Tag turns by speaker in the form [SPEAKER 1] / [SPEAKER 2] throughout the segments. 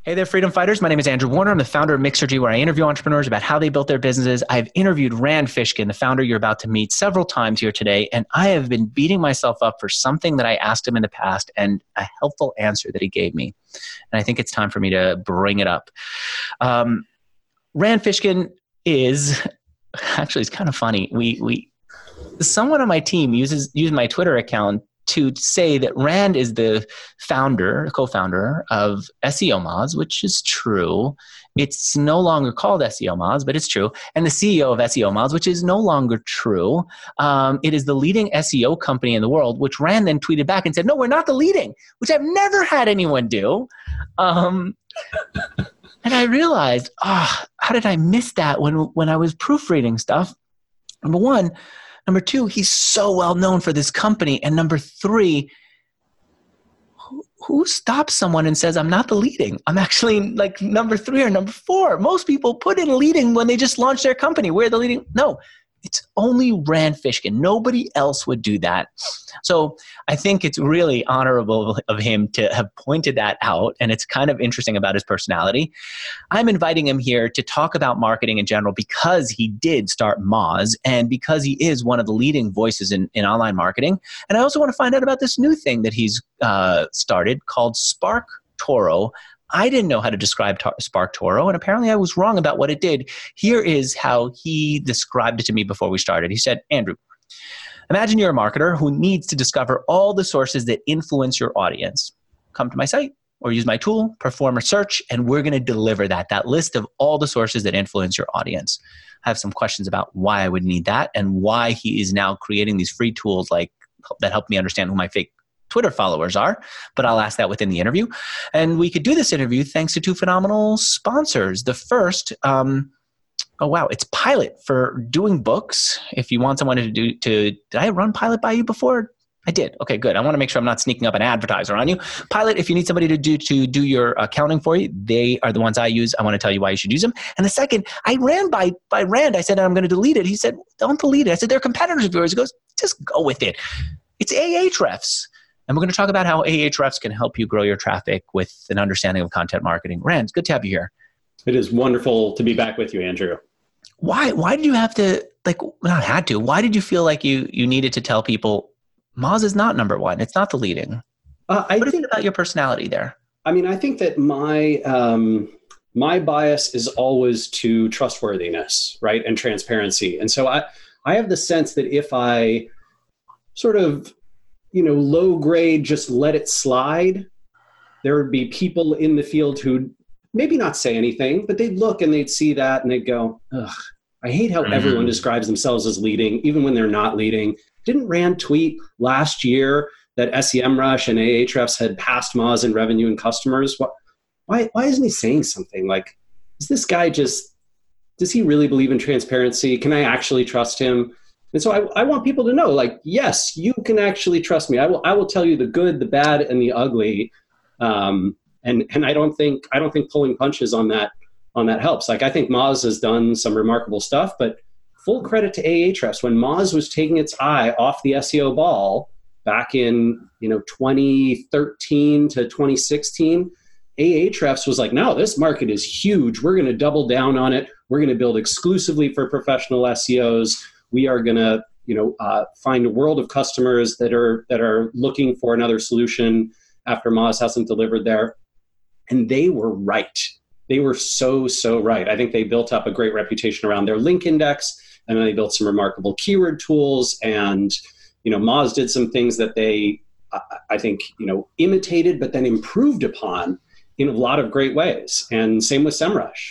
[SPEAKER 1] Hey there, freedom fighters. My name is Andrew Warner. I'm the founder of Mixergy, where I interview entrepreneurs about how they built their businesses. I've interviewed Rand Fishkin, the founder you're about to meet, several times here today, and I have been beating myself up for something that I asked him in the past and a helpful answer that he gave me. And I think it's time for me to bring it up. Rand Fishkin is, actually, it's kind of funny. Someone on my team used my Twitter account to say that Rand is the co-founder of SEO Moz, which is true. It's no longer called SEO Moz, but it's true. And the CEO of SEO Moz, which is no longer true. It is the leading SEO company in the world, which Rand then tweeted back and said, no, we're not the leading, which I've never had anyone do. And I realized, how did I miss that when I was proofreading stuff? Number one. Number two, he's so well known for this company. And number three, who stops someone and says, I'm not the leading? I'm actually like number three or number four. Most people put in leading when they just launch their company. We're the leading. No, it's only Rand Fishkin. Nobody else would do that. So I think it's really honorable of him to have pointed that out. And it's kind of interesting about his personality. I'm inviting him here to talk about marketing in general because he did start Moz and because he is one of the leading voices in online marketing. And I also want to find out about this new thing that he's started called SparkToro. I didn't know how to describe SparkToro, and apparently I was wrong about what it did. Here is how he described it to me before we started. He said, Andrew, imagine you're a marketer who needs to discover all the sources that influence your audience. Come to my site or use my tool, perform a search, and we're going to deliver that list of all the sources that influence your audience. I have some questions about why I would need that and why he is now creating these free tools like that help me understand who my fake Twitter followers are, but I'll ask that within the interview. And we could do this interview thanks to two phenomenal sponsors. The first, it's Pilot for doing books. If you want someone did I run Pilot by you before? I did. Okay, good. I want to make sure I'm not sneaking up an advertiser on you. Pilot, if you need somebody to do your accounting for you, they are the ones I use. I want to tell you why you should use them. And the second, I ran by Rand. I said, I'm going to delete it. He said, don't delete it. I said, they're competitors of yours. He goes, just go with it. It's Ahrefs. And we're going to talk about how Ahrefs can help you grow your traffic with an understanding of content marketing. Rand, it's good to have you here.
[SPEAKER 2] It is wonderful to be back with you, Andrew.
[SPEAKER 1] Why did you have to, why did you feel like you needed to tell people Moz is not number one? It's not the leading. What do you think about your personality there?
[SPEAKER 2] I mean, I think that my bias is always to trustworthiness, right? And transparency. And so I have the sense that if I sort of low grade, just let it slide, there would be people in the field who'd maybe not say anything, but they'd look and they'd see that and they'd go, ugh, I hate how everyone describes themselves as leading, even when they're not leading. Didn't Rand tweet last year that SEMrush and Ahrefs had passed Moz in revenue and customers? Why isn't he saying something like, is this guy does he really believe in transparency? Can I actually trust him? And so I want people to know, yes, you can actually trust me. I will tell you the good, the bad, and the ugly. And I don't think pulling punches on that helps. I think Moz has done some remarkable stuff, but full credit to Ahrefs. When Moz was taking its eye off the SEO ball back in 2013 to 2016, Ahrefs was like, no, this market is huge. We're going to double down on it. We're going to build exclusively for professional SEOs. We are going to, find a world of customers that are looking for another solution after Moz hasn't delivered there. And they were right. They were so right. I think they built up a great reputation around their link index, and then they built some remarkable keyword tools. And, Moz did some things that they, I think, imitated, but then improved upon in a lot of great ways. And same with SEMrush.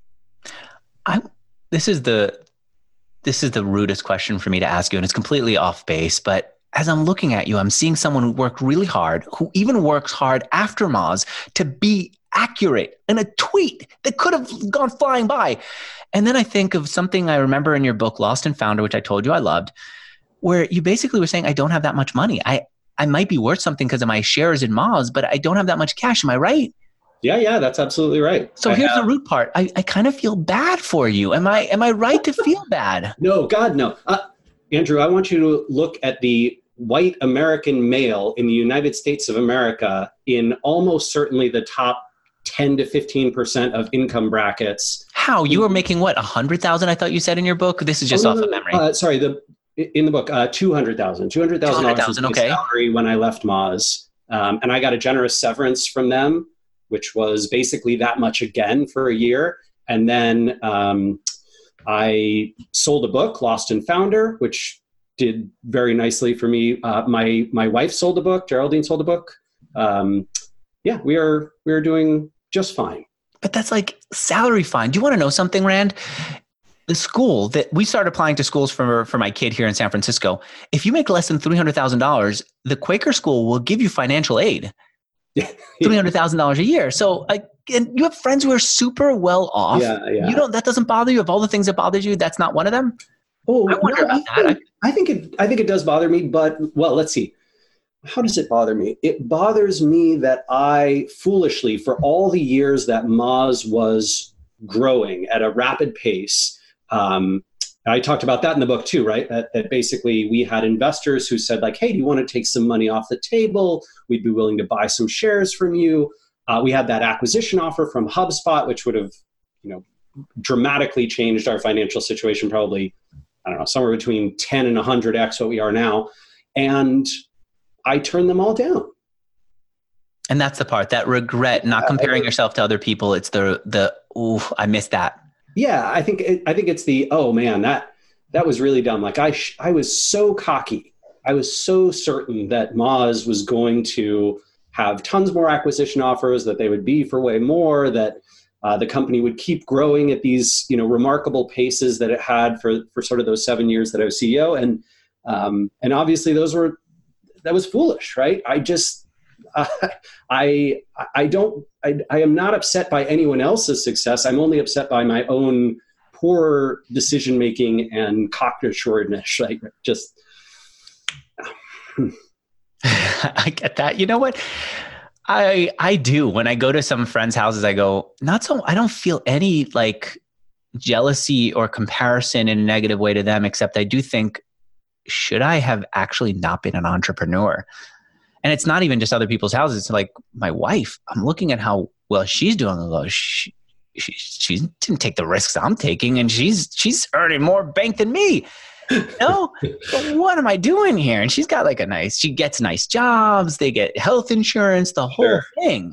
[SPEAKER 1] This is the rudest question for me to ask you, and it's completely off base, but as I'm looking at you, I'm seeing someone who worked really hard, who even works hard after Moz to be accurate in a tweet that could have gone flying by. And then I think of something I remember in your book, Lost and Founder, which I told you I loved, where you basically were saying, I don't have that much money. I might be worth something because of my shares in Moz, but I don't have that much cash. Am I right?
[SPEAKER 2] Yeah, that's absolutely right.
[SPEAKER 1] So here's the root part. I kind of feel bad for you. Am I right to feel bad?
[SPEAKER 2] No, God, no. Andrew, I want you to look at the white American male in the United States of America in almost certainly the top 10 to 15% of income brackets.
[SPEAKER 1] How? You were making what, 100,000? I thought you said in your book. This is just off of memory.
[SPEAKER 2] Sorry, in the book, $200,000. $200,000 was my salary when I left Moz. And I got a generous severance from them, which was basically that much again for a year. And then I sold a book, Lost and Founder, which did very nicely for me. My wife sold a book. Geraldine sold a book. We are doing just fine.
[SPEAKER 1] But that's like salary fine. Do you want to know something, Rand? The school that we started applying to schools for my kid here in San Francisco, if you make less than $300,000, the Quaker school will give you financial aid, $300,000 a year. So and you have friends who are super well off. That doesn't bother you? Of all the things that bothered you, that's not one of them?
[SPEAKER 2] Oh, I wonder about that. I think it does bother me, but well, let's see. How does it bother me? It bothers me that I foolishly, for all the years that Moz was growing at a rapid pace, I talked about that in the book too, right? That basically we had investors who said like, hey, do you want to take some money off the table? We'd be willing to buy some shares from you. We had that acquisition offer from HubSpot, which would have, dramatically changed our financial situation, probably, I don't know, somewhere between 10 and 100x what we are now. And I turned them all down.
[SPEAKER 1] And that's the part, that regret, not comparing yourself to other people. It's I missed that.
[SPEAKER 2] Yeah, I think it's oh man, that was really dumb. Like I was so cocky. I was so certain that Moz was going to have tons more acquisition offers, that they would be for way more, that the company would keep growing at these, remarkable paces that it had for sort of those 7 years that I was CEO. And obviously that was foolish, right? I am not upset by anyone else's success. I'm only upset by my own poor decision-making and cock-assuredness. Like just,
[SPEAKER 1] I get that. You know what? I do. When I go to some friends' houses, I go, I don't feel any like jealousy or comparison in a negative way to them, except I do think, should I have actually not been an entrepreneur? And it's not even just other people's houses. It's like my wife. I'm looking at how well she's doing. She didn't take the risks I'm taking, and she's earning more bank than me. No, but what am I doing here? And she's got like she gets nice jobs. They get health insurance, the whole thing.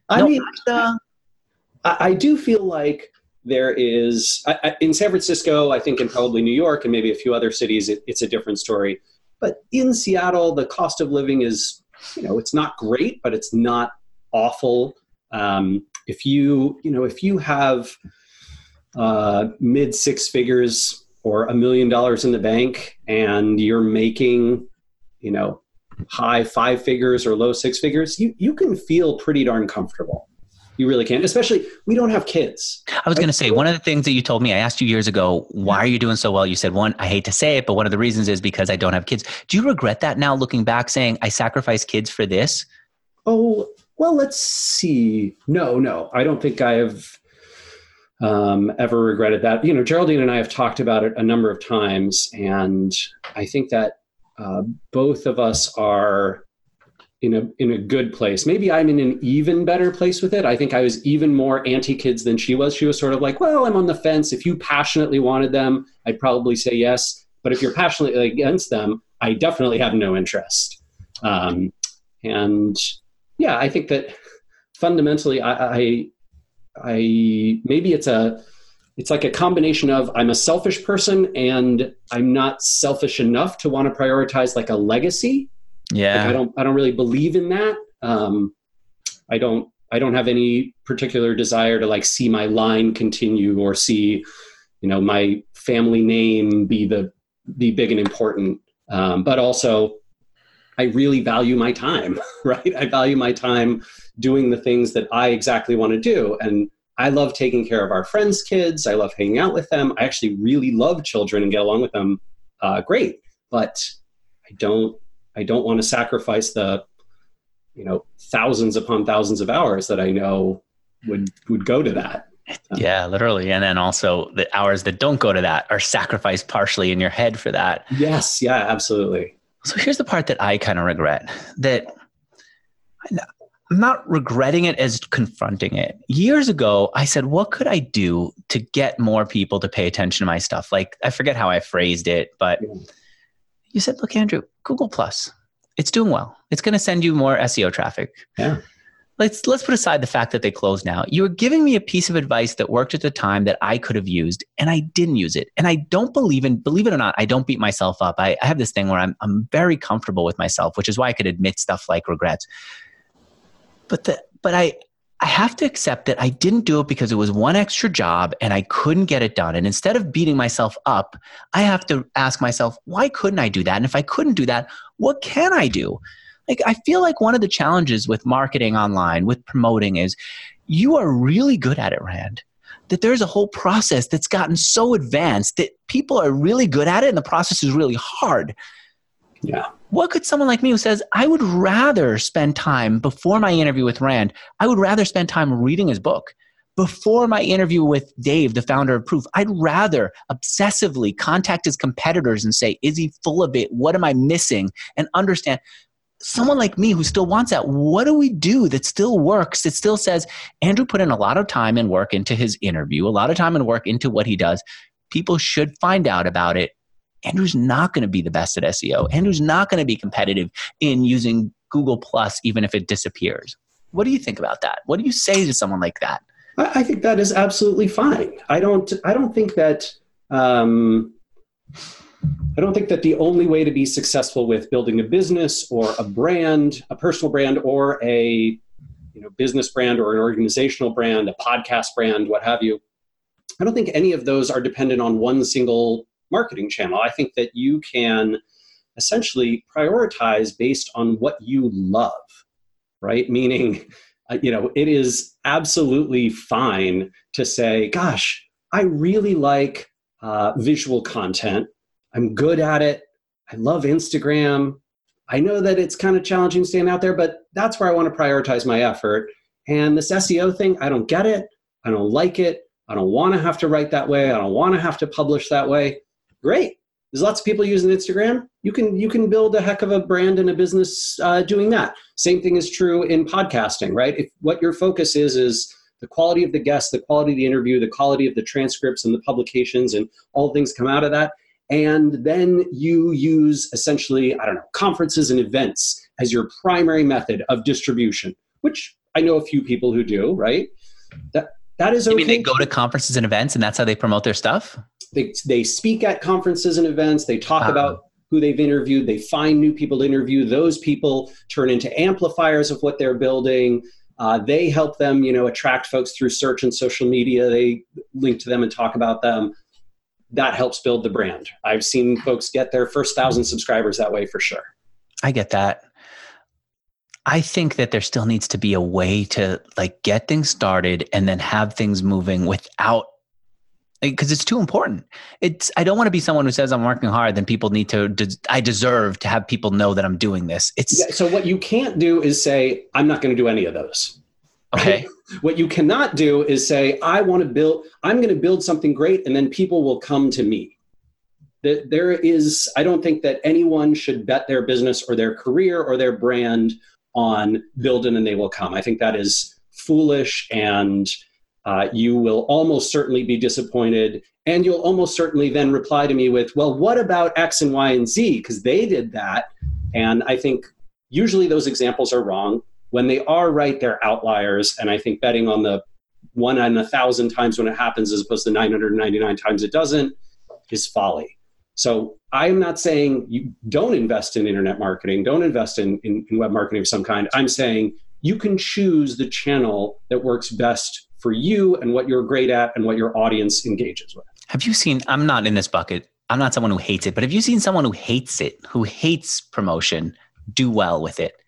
[SPEAKER 2] I do feel like there is in San Francisco, I think in probably New York and maybe a few other cities, it's a different story. But in Seattle, the cost of living is, it's not great, but it's not awful. If you have mid six figures or $1 million in the bank and you're making, high five figures or low six figures, you can feel pretty darn comfortable. You really can, especially we don't have kids.
[SPEAKER 1] I was going to say, one of the things that you told me, I asked you years ago, why are you doing so well? You said, one, I hate to say it, but one of the reasons is because I don't have kids. Do you regret that now looking back, saying I sacrificed kids for this?
[SPEAKER 2] Oh, well, let's see. No, I don't think I have ever regretted that. Geraldine and I have talked about it a number of times, and I think that both of us are in a good place. Maybe I'm in an even better place with it. I think I was even more anti-kids than she was. She was sort of like, well, I'm on the fence. If you passionately wanted them, I'd probably say yes. But if you're passionately against them, I definitely have no interest. And yeah, I think that fundamentally, I maybe it's like a combination of I'm a selfish person and I'm not selfish enough to want to prioritize like a legacy.
[SPEAKER 1] Yeah.
[SPEAKER 2] Like I don't really believe in that. I don't have any particular desire to like see my line continue or see, my family name be big and important. But also I really value my time, right? I value my time doing the things that I exactly want to do. And I love taking care of our friends' kids. I love hanging out with them. I actually really love children and get along with them. Great. But I don't want to sacrifice the, thousands upon thousands of hours that I know would go to that.
[SPEAKER 1] Yeah, literally. And then also the hours that don't go to that are sacrificed partially in your head for that.
[SPEAKER 2] Yes. Yeah, absolutely.
[SPEAKER 1] So here's the part that I kind of regret, that I'm not regretting it as confronting it. Years ago, I said, what could I do to get more people to pay attention to my stuff? Like, I forget how I phrased it, but you said, look, Andrew, Google Plus, it's doing well. It's going to send you more SEO traffic.
[SPEAKER 2] Yeah.
[SPEAKER 1] Let's put aside the fact that they closed now. You were giving me a piece of advice that worked at the time that I could have used, and I didn't use it. And I don't believe it or not, I don't beat myself up. I have this thing where I'm very comfortable with myself, which is why I could admit stuff like regrets. But I have to accept that I didn't do it because it was one extra job and I couldn't get it done. And instead of beating myself up, I have to ask myself, why couldn't I do that? And if I couldn't do that, what can I do? Like, I feel like one of the challenges with marketing online, with promoting, is you are really good at it, Rand. That there's a whole process that's gotten so advanced that people are really good at it and the process is really hard.
[SPEAKER 2] Yeah.
[SPEAKER 1] What could someone like me who says, I would rather spend time before my interview with Rand, I would rather spend time reading his book. Before my interview with Dave, the founder of Proof, I'd rather obsessively contact his competitors and say, is he full of it? What am I missing? And understand. Someone like me who still wants that, what do we do that still works, that still says, Andrew put in a lot of time and work into his interview, a lot of time and work into what he does. People should find out about it. Andrew's not going to be the best at SEO. Andrew's not going to be competitive in using Google Plus, even if it disappears. What do you think about that? What do you say to someone like that?
[SPEAKER 2] I think that is absolutely fine. I don't think that the only way to be successful with building a business or a brand, a personal brand, or a business brand or an organizational brand, a podcast brand, what have you, I don't think any of those are dependent on one single marketing channel. I think that you can essentially prioritize based on what you love, right? Meaning, it is absolutely fine to say, gosh, I really like visual content. I'm good at it. I love Instagram. I know that it's kind of challenging staying out there, but that's where I want to prioritize my effort. And this SEO thing, I don't get it. I don't like it. I don't want to have to write that way. I don't want to have to publish that way. Great. There's lots of people using Instagram. You can build a heck of a brand and a business doing that. Same thing is true in podcasting, right? If what your focus is the quality of the guests, the quality of the interview, the quality of the transcripts and the publications and all things come out of that. And then you use essentially, conferences and events as your primary method of distribution, which I know a few people who do, right? That is okay.
[SPEAKER 1] You mean they go to conferences and events and that's how they promote their stuff?
[SPEAKER 2] They speak at conferences and events. They talk about who they've interviewed. They find new people to interview. Those people turn into amplifiers of what they're building. They help them, attract folks through search and social media. They link to them and talk about them. That helps build the brand. I've seen folks get their first 1,000 subscribers that way for sure.
[SPEAKER 1] I get that. I think that there still needs to be a way to get things started and then have things moving without, because it's too important. I don't want to be someone who says I'm working hard, then people need to, I deserve to have people know that I'm doing this.
[SPEAKER 2] So what you can't do is say, I'm not going to do any of those.
[SPEAKER 1] Okay.
[SPEAKER 2] Right? What you cannot do is say, I'm going to build something great and then people will come to me. I don't think that anyone should bet their business or their career or their brand on build it and they will come. I think that is foolish, and you will almost certainly be disappointed. And you'll almost certainly then reply to me with, well, what about X and Y and Z? Because they did that. And I think usually those examples are wrong. When they are right, they're outliers. And I think betting on the 1 in 1,000 times when it happens as opposed to 999 times it doesn't is folly. So I'm not saying you don't invest in internet marketing, don't invest in web marketing of some kind. I'm saying you can choose the channel that works best for you and what you're great at and what your audience engages with.
[SPEAKER 1] Have you seen, I'm not in this bucket, I'm not someone who hates it, but have you seen someone who hates it, who hates promotion, do well with it?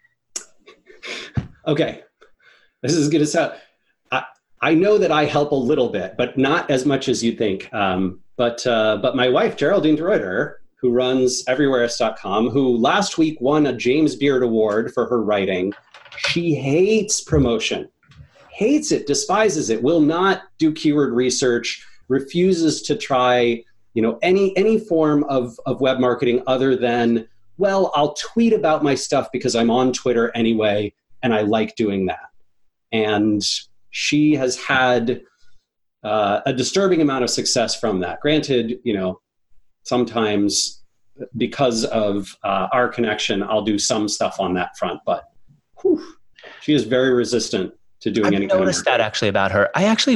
[SPEAKER 2] Okay, this is going to sound, I know that I help a little bit, but not as much as you think. But my wife, Geraldine DeRuyter, who runs everywhereist.com, who last week won a James Beard Award for her writing, she hates promotion, hates it, despises it, will not do keyword research, refuses to try, any form of web marketing other than, well, I'll tweet about my stuff because I'm on Twitter anyway, and I like doing that. And she has had a disturbing amount of success from that. Granted, sometimes because of our connection, I'll do some stuff on that front, but she is very resistant to doing anything.
[SPEAKER 1] I've noticed that actually about her. I actually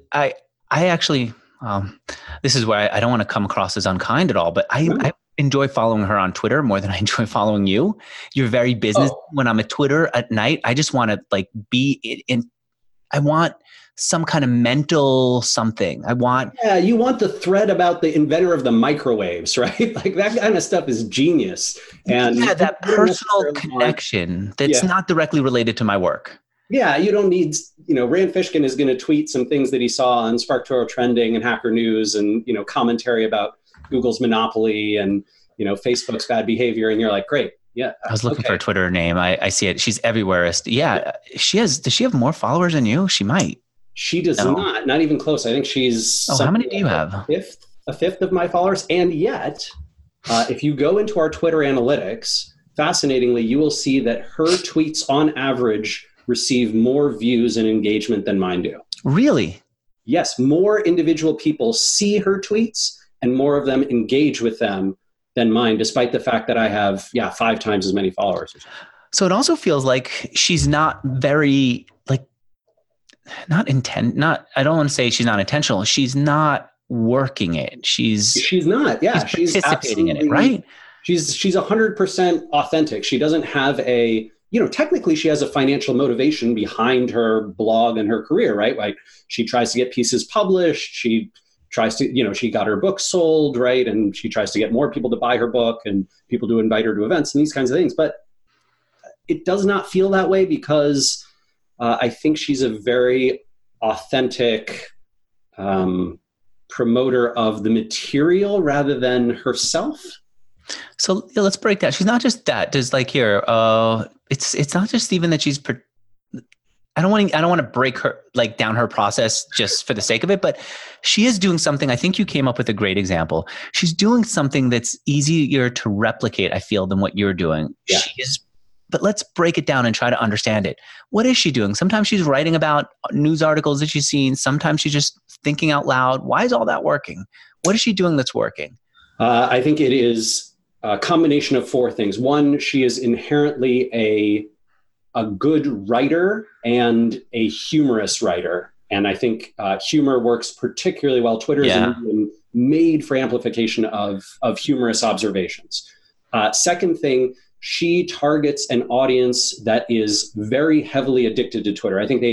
[SPEAKER 1] this is where I don't want to come across as unkind at all, but I enjoy following her on Twitter more than I enjoy following you. You're very business. When I'm at Twitter at night, I just want to be in. I want some kind of mental something.
[SPEAKER 2] You want the thread about the inventor of the microwaves, right? Like that kind of stuff is genius. And
[SPEAKER 1] that personal connection that's not directly related to my work.
[SPEAKER 2] Yeah, you don't need, Rand Fishkin is going to tweet some things that he saw on SparkToro Trending and Hacker News and, commentary about Google's monopoly and, Facebook's bad behavior. And you're like, great. Yeah.
[SPEAKER 1] I was looking for a Twitter name. I see it. She's everywhere. Yeah. Does she have more followers than you? She might.
[SPEAKER 2] She does not even close. I think she's.
[SPEAKER 1] How many do you have?
[SPEAKER 2] A fifth of my followers. And yet, if you go into our Twitter analytics, fascinatingly, you will see that her tweets on average receive more views and engagement than mine do.
[SPEAKER 1] Really?
[SPEAKER 2] Yes. More individual people see her tweets and more of them engage with them than mine, despite the fact that I have, 5 times as many followers.
[SPEAKER 1] So it also feels like she's not very, I don't want to say she's not intentional. She's not working it. She's
[SPEAKER 2] not. Yeah.
[SPEAKER 1] She's participating in it, right?
[SPEAKER 2] She's 100% authentic. She doesn't have technically she has a financial motivation behind her blog and her career, right? Like she tries to get pieces published. She tries to, she got her book sold, right? And she tries to get more people to buy her book and people to invite her to events and these kinds of things. But it does not feel that way because I think she's a very authentic promoter of the material rather than herself.
[SPEAKER 1] So let's break that. She's not just that. There's it's not just even that she's. I don't want to break her down her process just for the sake of it, but she is doing something. I think you came up with a great example. She's doing something that's easier to replicate, I feel, than what you're doing.
[SPEAKER 2] Yeah.
[SPEAKER 1] But let's break it down and try to understand it. What is she doing? Sometimes she's writing about news articles that she's seen. Sometimes she's just thinking out loud. Why is all that working? What is she doing that's working?
[SPEAKER 2] I think it is a combination of 4 things. One, she is inherently a good writer and a humorous writer. And I think humor works particularly well. Twitter is a medium made for amplification of humorous observations. Second thing, she targets an audience that is very heavily addicted to Twitter. I think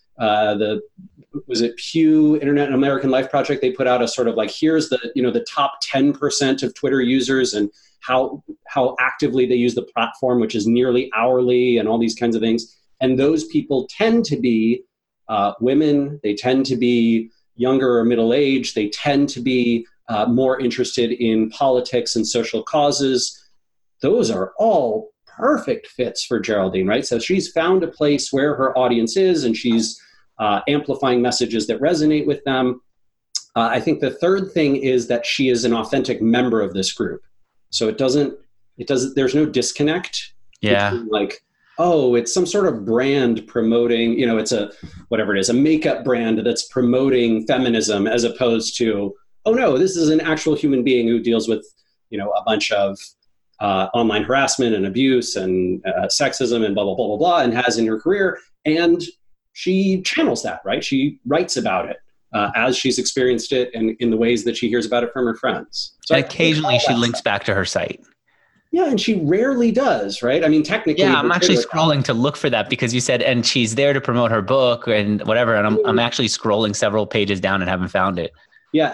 [SPEAKER 2] was it Pew Internet and American Life Project? They put out a sort of here's the top 10% of Twitter users and how actively they use the platform, which is nearly hourly and all these kinds of things. And those people tend to be women. They tend to be younger or middle-aged. They tend to be more interested in politics and social causes. Those are all perfect fits for Geraldine, right? So she's found a place where her audience is and she's amplifying messages that resonate with them. I think the third thing is that she is an authentic member of this group. So there's no disconnect.
[SPEAKER 1] Yeah.
[SPEAKER 2] Between it's some sort of brand promoting, it's a makeup brand that's promoting feminism as opposed to, oh no, this is an actual human being who deals with, a bunch of online harassment and abuse and sexism and blah, blah, blah, blah, blah, and has in her career. And she channels that, right? She writes about it as she's experienced it and in the ways that she hears about it from her friends. So
[SPEAKER 1] and occasionally she links back to her site.
[SPEAKER 2] Yeah, and she rarely does, right? I mean, technically.
[SPEAKER 1] Yeah, I'm actually scrolling to look for that because you said, and she's there to promote her book and whatever. And I'm actually scrolling several pages down and haven't found it.
[SPEAKER 2] Yeah,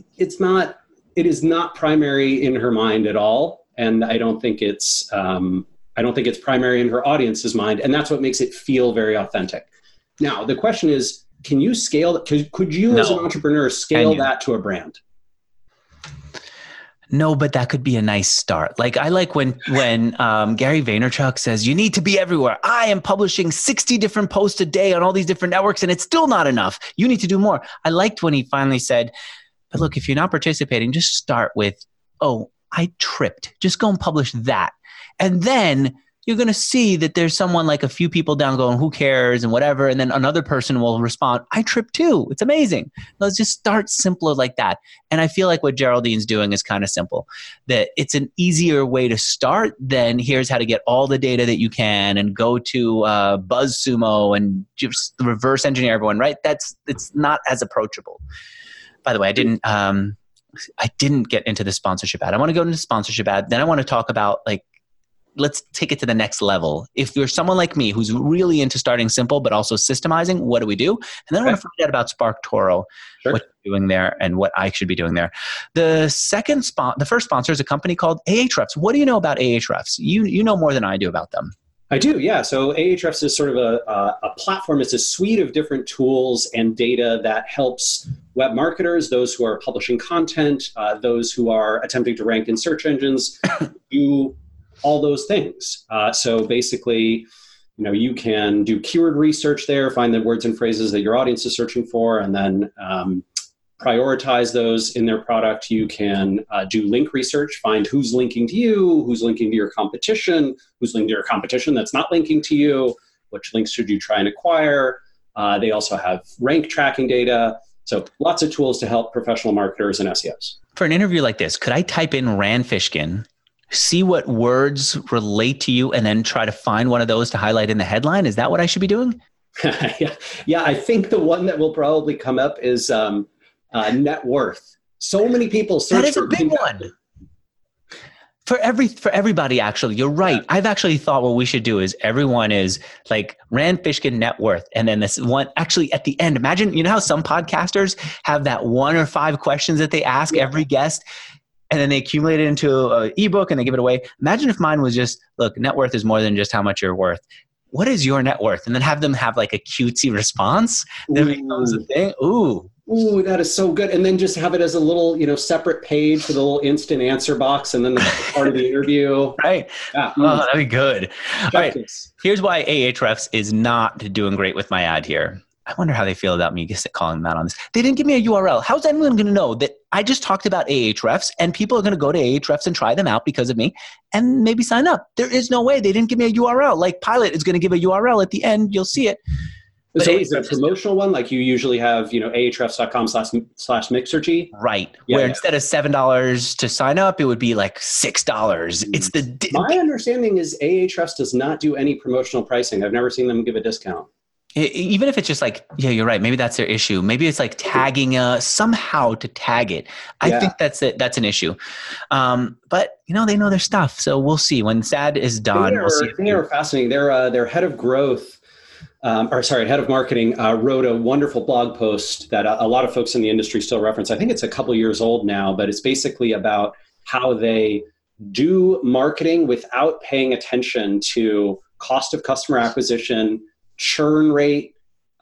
[SPEAKER 2] it is not primary in her mind at all. And I don't think it's primary in her audience's mind. And that's what makes it feel very authentic. Now, the question is, can you scale that? Could you as an entrepreneur scale that to a brand?
[SPEAKER 1] No, but that could be a nice start. I like when Gary Vaynerchuk says, you need to be everywhere. I am publishing 60 different posts a day on all these different networks and it's still not enough. You need to do more. I liked when he finally said, but look, if you're not participating, just start with, I tripped. Just go and publish that. And then you're going to see that there's someone like a few people down going, who cares and whatever. And then another person will respond, I trip too. It's amazing. Let's just start simpler like that. And I feel like what Geraldine's doing is kind of simple, that it's an easier way to start than here's how to get all the data that you can and go to BuzzSumo and just reverse engineer everyone, right? It's not as approachable. By the way, I didn't get into the sponsorship ad. I want to go into sponsorship ad. Then I want to talk about like, let's take it to the next level. If you're someone like me who's really into starting simple but also systemizing, what do we do? And then I want to find out about SparkToro, what you're doing there and what I should be doing there. The first sponsor is a company called Ahrefs. What do you know about Ahrefs? You know more than I do about them.
[SPEAKER 2] I do, yeah. So Ahrefs is sort of a platform. It's a suite of different tools and data that helps web marketers, those who are publishing content, those who are attempting to rank in search engines, do all those things. So basically, you can do keyword research there, find the words and phrases that your audience is searching for, and then prioritize those in their product. You can do link research, find who's linking to you, who's linking to your competition, who's linking to your competition that's not linking to you, which links should you try and acquire. They also have rank tracking data. So lots of tools to help professional marketers and SEOs.
[SPEAKER 1] For an interview like this, could I type in Rand Fishkin, see what words relate to you, and then try to find one of those to highlight in the headline? Is that what I should be doing?
[SPEAKER 2] Yeah, I think the one that will probably come up is net worth. So many people search.
[SPEAKER 1] That is a big one. For everybody, actually, you're right. Yeah. I've actually thought what we should do is everyone is like Rand Fishkin net worth. And then this one, actually at the end, imagine, how some podcasters have that 1 or 5 questions that they ask every guest, and then they accumulate it into an ebook and they give it away. Imagine if mine was just, look, net worth is more than just how much you're worth. What is your net worth? And then have them have like a cutesy response that becomes a thing.
[SPEAKER 2] Ooh, that is so good. And then just have it as a little, separate page with a little instant answer box, and then the part of the interview.
[SPEAKER 1] Right. Yeah. Oh, that'd be good. All right. Here's why Ahrefs is not doing great with my ad here. I wonder how they feel about me calling them out on this. They didn't give me a URL. How's anyone going to know that I just talked about Ahrefs and people are going to go to Ahrefs and try them out because of me and maybe sign up? There is no way. They didn't give me a URL. Like Pilot is going to give a URL at the end. You'll see it.
[SPEAKER 2] But so is it a promotional one? Like you usually have, ahrefs.com/Mixergy?
[SPEAKER 1] Right. Yeah, where instead of $7 to sign up, it would be like $6. It's
[SPEAKER 2] my understanding is Ahrefs does not do any promotional pricing. I've never seen them give a discount.
[SPEAKER 1] Even if it's just like, yeah, you're right. Maybe that's their issue. Maybe it's like tagging somehow to tag it. I think that's it. That's an issue. But they know their stuff. So we'll see when SAD is done. We'll see.
[SPEAKER 2] They are fascinating. Their head of growth, head of marketing wrote a wonderful blog post that a lot of folks in the industry still reference. I think it's a couple years old now, but it's basically about how they do marketing without paying attention to cost of customer acquisition, churn rate,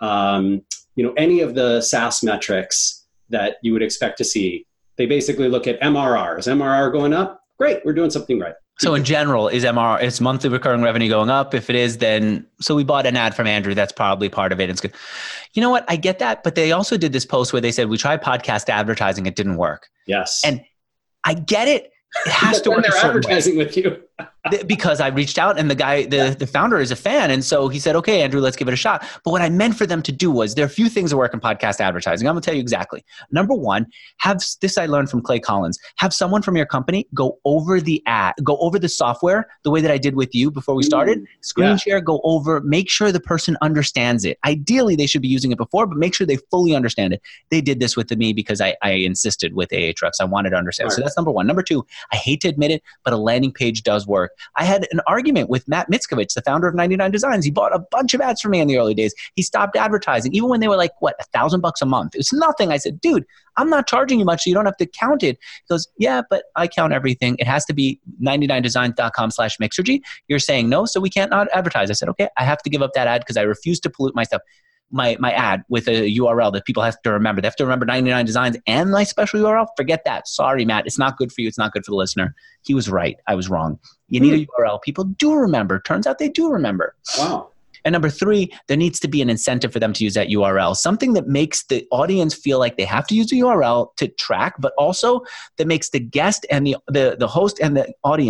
[SPEAKER 2] any of the SaaS metrics that you would expect to see. They basically look at MRR. Is MRR going up? Great, we're doing something right.
[SPEAKER 1] So in general, is monthly recurring revenue going up? If it is, then, so we bought an ad from Andrew. That's probably part of it. It's good. You know what? I get that. But they also did this post where they said, we tried podcast advertising. It didn't work.
[SPEAKER 2] Yes.
[SPEAKER 1] And I get it. It has to work.
[SPEAKER 2] They're advertising with you.
[SPEAKER 1] Because I reached out and the guy, the founder is a fan. And so he said, okay, Andrew, let's give it a shot. But what I meant for them to do was there are a few things that work in podcast advertising. I'm going to tell you exactly. Number one, I learned from Clay Collins, have someone from your company go over the software the way that I did with you before we started, screen share, go over, make sure the person understands it. Ideally, they should be using it before, but make sure they fully understand it. They did this with me because I insisted with Ahrefs. I wanted to understand. Right. So that's number one. Number two, I hate to admit it, but a landing page does work. I had an argument with Matt Mickovic, the founder of 99 Designs. He bought a bunch of ads for me in the early days. He stopped advertising, even when they were like, $1,000 a month. It's nothing. I said, dude, I'm not charging you much, so you don't have to count it. He goes, yeah, but I count everything. It has to be 99designs.com/Mixergy. You're saying no, so we can't not advertise. I said, okay, I have to give up that ad because I refuse to pollute my stuff. My ad with a URL that people have to remember. They have to remember 99 Designs and my special URL. Forget that. Sorry, Matt. It's not good for you. It's not good for the listener. He was right. I was wrong. You need a URL. People do remember. Turns out they do remember.
[SPEAKER 2] Wow.
[SPEAKER 1] And number three, there needs to be an incentive for them to use that URL. Something that makes the audience feel like they have to use a URL to track, but also that makes the guest and the host and the audience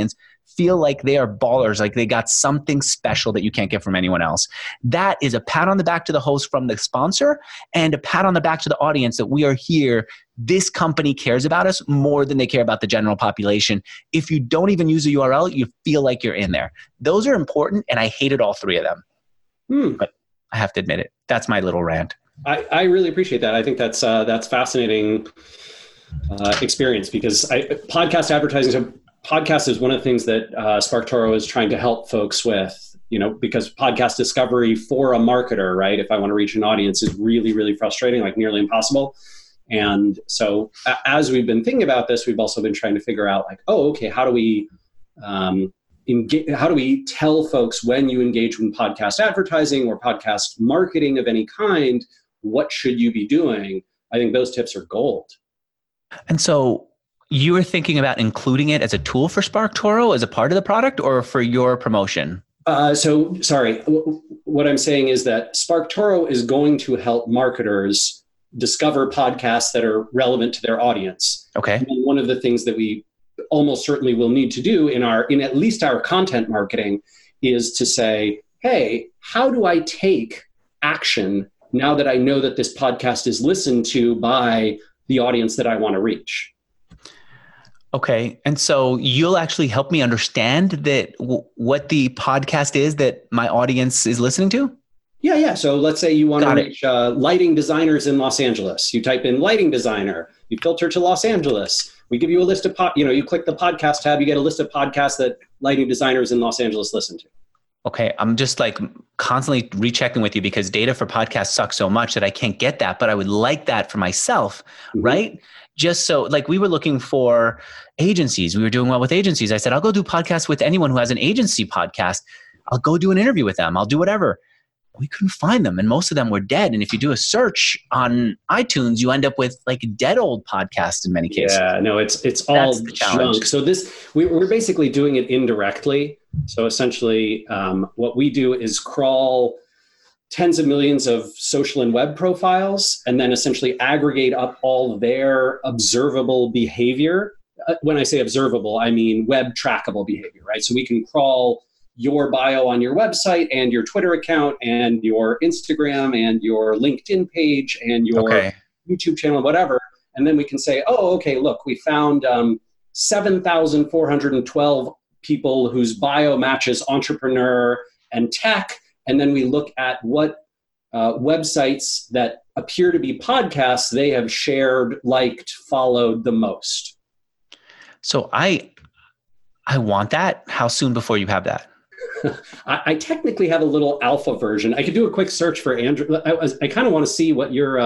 [SPEAKER 1] feel like they are ballers, like they got something special that you can't get from anyone else. That is a pat on the back to the host from the sponsor and a pat on the back to the audience that we are here. This company cares about us more than they care about the general population. If you don't even use a URL, you feel like you're in there. Those are important, and I hated all three of them. But I have to admit it. That's my little rant.
[SPEAKER 2] I really appreciate that. I think that's fascinating experience, because podcast advertising. So podcast is one of the things that SparkToro is trying to help folks with. Because podcast discovery for a marketer, right? If I want to reach an audience, is really, really frustrating, like nearly impossible. And so as we've been thinking about this, we've also been trying to figure out, like, how do we tell folks when you engage in podcast advertising or podcast marketing of any kind, what should you be doing? I think those tips are gold. And
[SPEAKER 1] so you were thinking about including it as a tool for SparkToro as a part of the product, or for your promotion?
[SPEAKER 2] Sorry. What I'm saying is that SparkToro is going to help marketers discover podcasts that are relevant to their audience.
[SPEAKER 1] Okay.
[SPEAKER 2] And one of the things that we almost certainly will need to do in at least our content marketing is to say, hey, how do I take action now that I know that this podcast is listened to by the audience that I want to reach?
[SPEAKER 1] Okay. And so you'll actually help me understand that what the podcast is that my audience is listening to?
[SPEAKER 2] Yeah. So let's say you want to reach lighting designers in Los Angeles. You type in lighting designer, you filter to Los Angeles. We give you a list of, you click the podcast tab, you get a list of podcasts that lighting designers in Los Angeles listen to.
[SPEAKER 1] Okay. I'm just like constantly rechecking with you, because data for podcasts sucks so much that I can't get that, but I would like that for myself, right? Just so, like, we were looking for agencies. We were doing well with agencies. I said, I'll go do podcasts with anyone who has an agency podcast. I'll go do an interview with them. I'll do whatever. We couldn't find them, and most of them were dead. And if you do a search on iTunes, you end up with like dead old podcasts in many cases.
[SPEAKER 2] Yeah, no, it's all junk. So we're basically doing it indirectly. So essentially, what we do is crawl tens of millions of social and web profiles, and then essentially aggregate up all their observable behavior. When I say observable, I mean web trackable behavior, right? So we can crawl your bio on your website and your Twitter account and your Instagram and your LinkedIn page and your YouTube channel, whatever. And then we can say, look, we found 7,412 people whose bio matches entrepreneur and tech. And then we look at what websites that appear to be podcasts they have shared, liked, followed the most.
[SPEAKER 1] So I want that. How soon before you have that?
[SPEAKER 2] I technically have a little alpha version. I could do a quick search for Andrew. I kind of want to see what your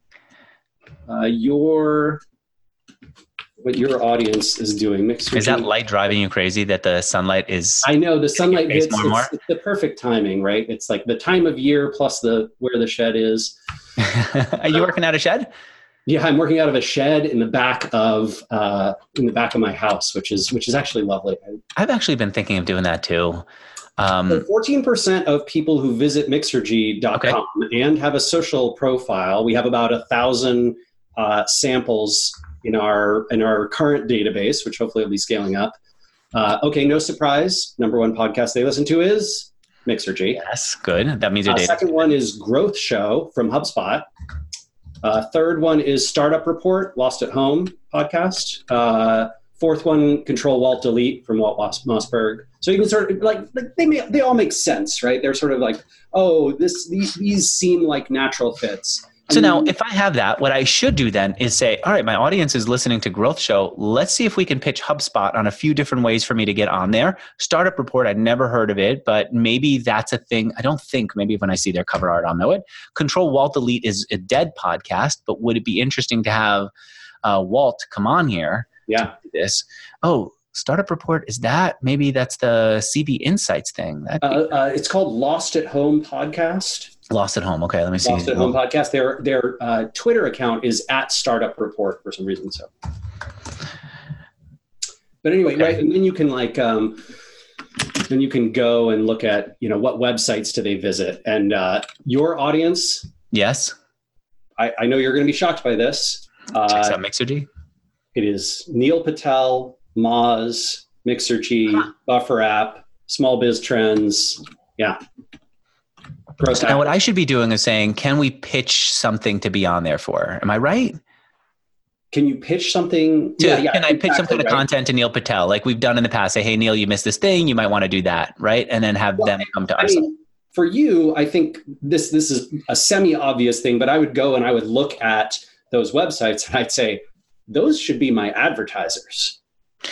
[SPEAKER 2] audience is doing. Is
[SPEAKER 1] that light driving you crazy that the sunlight is?
[SPEAKER 2] I know the sunlight hits.
[SPEAKER 1] More and more?
[SPEAKER 2] It's the perfect timing, right? It's like the time of year plus where the shed is.
[SPEAKER 1] Are you working out a shed?
[SPEAKER 2] Yeah, I'm working out of a shed in the back of my house, which is actually lovely.
[SPEAKER 1] I've actually been thinking of doing that too.
[SPEAKER 2] 14% of people who visit Mixergy.com and have a social profile, we have about 1,000 samples in our current database, which hopefully will be scaling up. No surprise. Number one podcast they listen to is Mixergy.
[SPEAKER 1] Yes, good. That means your data.
[SPEAKER 2] Second one is Growth Show from HubSpot. Third one is Startup Report, Lost at Home podcast. Fourth one, Control Walt Delete from Walt Mossberg. So you can sort of they all make sense, right? They're sort of like, these seem like natural fits.
[SPEAKER 1] So now, if I have that, what I should do then is say, all right, my audience is listening to Growth Show. Let's see if we can pitch HubSpot on a few different ways for me to get on there. Startup Report, I'd never heard of it, but maybe that's a thing. I don't think, maybe when I see their cover art, I'll know it. Control Walt Delete is a dead podcast, but would it be interesting to have Walt come on here?
[SPEAKER 2] Yeah.
[SPEAKER 1] This. Startup Report, maybe that's the CB Insights thing.
[SPEAKER 2] It's called Lost at Home podcast.
[SPEAKER 1] Lost at Home. Okay, let me see.
[SPEAKER 2] Lost at Home podcast. Their Twitter account is at Startup Report for some reason. So, but anyway, right, and then you can go and look at what websites do they visit, and your audience.
[SPEAKER 1] Yes,
[SPEAKER 2] I know you're going to be shocked by this.
[SPEAKER 1] Checks out Mixergy.
[SPEAKER 2] It is Neil Patel, Moz, Mixergy, Buffer App, Small Biz Trends. Yeah.
[SPEAKER 1] So now what I should be doing is saying, can we pitch something to be on there for? Am I right?
[SPEAKER 2] Can you pitch something?
[SPEAKER 1] Can I pitch some kind of content to Neil Patel, like we've done in the past? Say, hey, Neil, you missed this thing. You might want to do that, right? And then have them come to us.
[SPEAKER 2] For you, I think this is a semi-obvious thing, but I would go and I would look at those websites and I'd say, those should be my advertisers.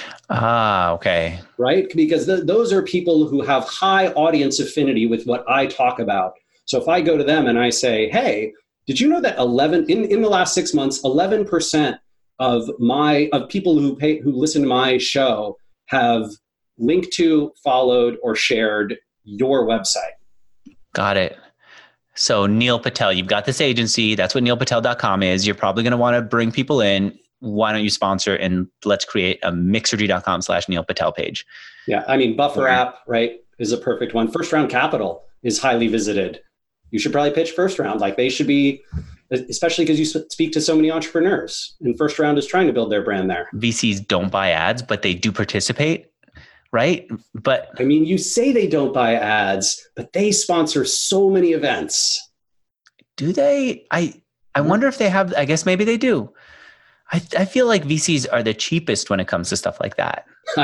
[SPEAKER 1] Ah, okay.
[SPEAKER 2] Right? Because those are people who have high audience affinity with what I talk about. So if I go to them and I say, hey, did you know that in the last 6 months, 11% of people who listen to my show have linked to, followed, or shared your website?
[SPEAKER 1] Got it. So Neil Patel, you've got this agency. That's what neilpatel.com is. You're probably going to want to bring people in. Why don't you sponsor and let's create a mixergy.com/Neil Patel page.
[SPEAKER 2] Yeah. I mean, Buffer App, right, is a perfect one. First Round Capital is highly visited. You should probably pitch First Round. Like they should be, especially because you speak to so many entrepreneurs, and First Round is trying to build their brand there.
[SPEAKER 1] VCs don't buy ads, but they do participate. Right. But
[SPEAKER 2] I mean, you say they don't buy ads, but they sponsor so many events.
[SPEAKER 1] Do they? I wonder if they have, I guess maybe they do. I feel like VCs are the cheapest when it comes to stuff like that.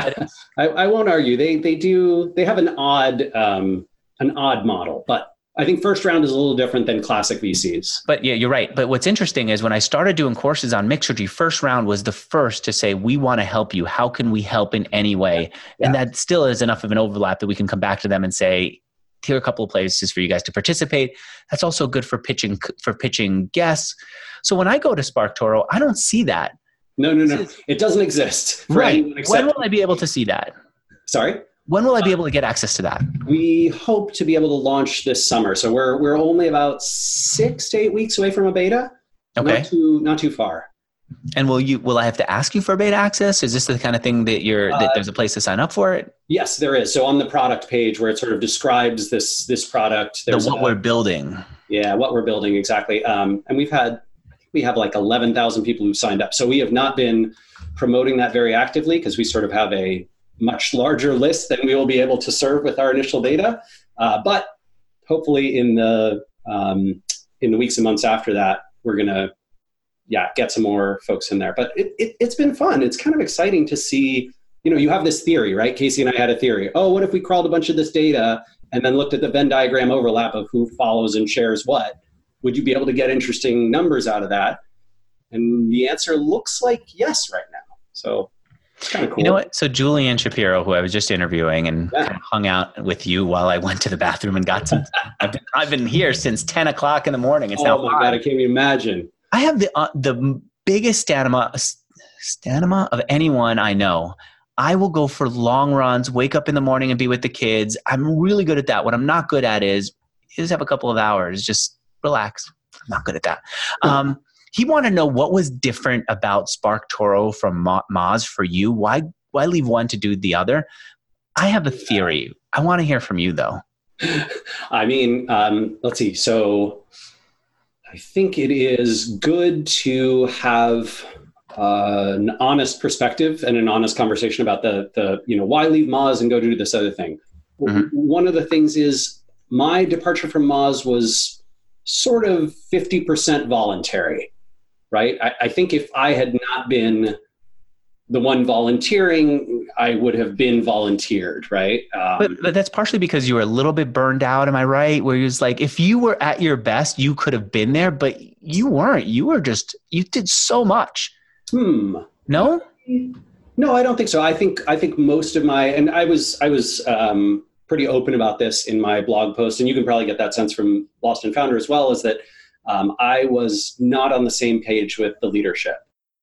[SPEAKER 2] I won't argue. They have an odd model, but I think First Round is a little different than classic VCs.
[SPEAKER 1] But yeah, you're right. But what's interesting is when I started doing courses on Mixergy, First Round was the first to say, we want to help you. How can we help in any way? Yeah. And that still is enough of an overlap that we can come back to them and say, here are a couple of places for you guys to participate. That's also good for pitching guests. So when I go to SparkToro, I don't see that.
[SPEAKER 2] No. It doesn't exist.
[SPEAKER 1] Right. When will I be able to see that?
[SPEAKER 2] Sorry?
[SPEAKER 1] When will I be able to get access to that?
[SPEAKER 2] We hope to be able to launch this summer. So we're only about 6 to 8 weeks away from a beta.
[SPEAKER 1] Okay.
[SPEAKER 2] Not too far.
[SPEAKER 1] And will I have to ask you for beta access? Is this the kind of thing that that there's a place to sign up for it?
[SPEAKER 2] Yes, there is. So on the product page where it sort of describes this product, there's
[SPEAKER 1] what we're building.
[SPEAKER 2] Yeah, what we're building exactly. And we have like 11,000 people who've signed up. So we have not been promoting that very actively because we sort of have a much larger list than we will be able to serve with our initial beta. But hopefully in the weeks and months after that, we're going to get some more folks in there. But it's been fun. It's kind of exciting to see, you have this theory, right? Casey and I had a theory. Oh, what if we crawled a bunch of this data and then looked at the Venn diagram overlap of who follows and shares what? Would you be able to get interesting numbers out of that? And the answer looks like yes right now. So it's kind of cool.
[SPEAKER 1] You know what? So Julian Shapiro, who I was just interviewing and kind of hung out with you while I went to the bathroom and got some. I've been here since 10 o'clock in the morning. It's now 5.
[SPEAKER 2] God, I can't even imagine.
[SPEAKER 1] I have the biggest stamina of anyone I know. I will go for long runs, wake up in the morning and be with the kids. I'm really good at that. What I'm not good at is have a couple of hours, just relax. I'm not good at that. He wanted to know what was different about SparkToro from Moz for you. Why leave one to do the other? I have a theory. I want to hear from you, though.
[SPEAKER 2] I mean, let's see. So I think it is good to have an honest perspective and an honest conversation about the why leave Moz and go do this other thing. Mm-hmm. One of the things is my departure from Moz was sort of 50% voluntary. Right. I think if I had not been the one volunteering, I would have been volunteered. Right.
[SPEAKER 1] But that's partially because you were a little bit burned out. Am I right? Where you're like, if you were at your best, you could have been there, but you weren't. You did so much. No?
[SPEAKER 2] No, I don't think so. I think most of and I was pretty open about this in my blog post, and you can probably get that sense from Lost and Founder as well, is that I was not on the same page with the leadership.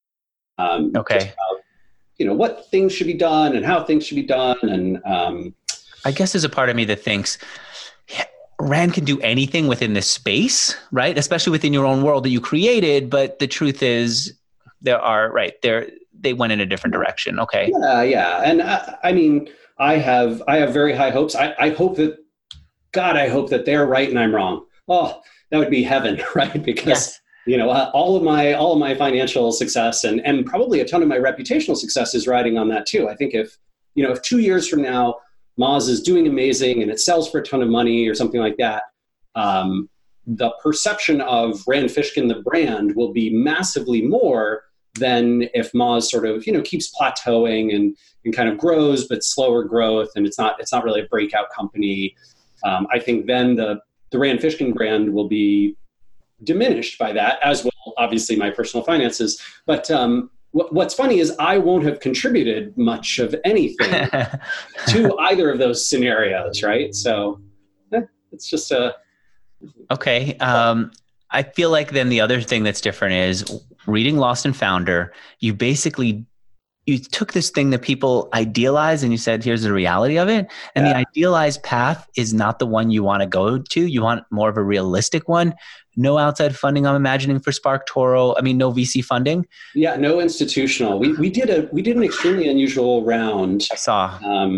[SPEAKER 1] Okay.
[SPEAKER 2] About, what things should be done and how things should be done. And
[SPEAKER 1] I guess there's a part of me that thinks Rand can do anything within this space, right? Especially within your own world that you created. But the truth is they went in a different direction. Okay.
[SPEAKER 2] Yeah. And I mean, I have very high hopes. I hope that they're right and I'm wrong. Oh, that would be heaven, right? Because, all of my financial success and probably a ton of my reputational success is riding on that too. I think if if 2 years from now, Moz is doing amazing and it sells for a ton of money or something like that, the perception of Rand Fishkin, the brand, will be massively more than if Moz sort of, keeps plateauing and kind of grows, but slower growth. And it's not really a breakout company. I think then the Rand Fishkin brand will be diminished by that, as will obviously my personal finances. But what's funny is I won't have contributed much of anything to either of those scenarios, right? So it's just a...
[SPEAKER 1] Okay. I feel like then the other thing that's different is reading Lost and Founder, you took this thing that people idealize and you said, here's the reality of it. And the idealized path is not the one you want to go to. You want more of a realistic one. No outside funding, I'm imagining, for SparkToro. No VC funding. Yeah,
[SPEAKER 2] no institutional. We did an extremely unusual round.
[SPEAKER 1] I saw.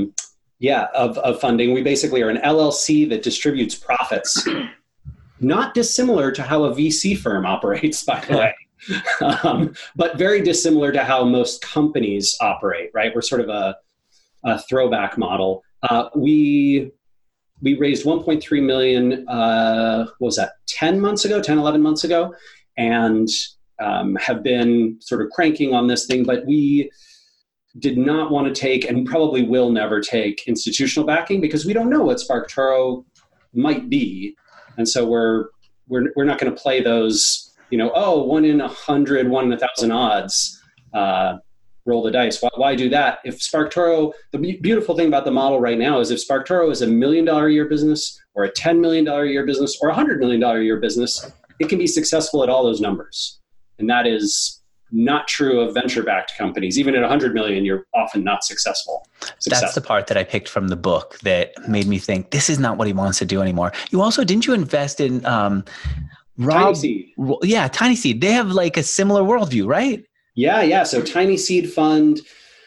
[SPEAKER 2] Of funding. We basically are an LLC that distributes profits. Not dissimilar to how a VC firm operates, by the way, but very dissimilar to how most companies operate, right? We're sort of a throwback model. We raised 1.3 million, what was that, 11 months ago, and have been sort of cranking on this thing, but we did not want to take, and probably will never take, institutional backing because we don't know what SparkToro might be. And so we're not going to play those, 1 in 100, 1 in 1,000 odds, roll the dice. Why do that? If SparkToro, the beautiful thing about the model right now is if SparkToro is $1 million a year business or a $10 million a year business or a $100 million a year business, it can be successful at all those numbers. And that is not true of venture-backed companies. Even at 100 million, you're often not successful.
[SPEAKER 1] That's the part that I picked from the book that made me think this is not what he wants to do anymore. Didn't you invest in
[SPEAKER 2] Tiny Seed?
[SPEAKER 1] Yeah, Tiny Seed. They have like a similar worldview, right?
[SPEAKER 2] Yeah. So Tiny Seed Fund,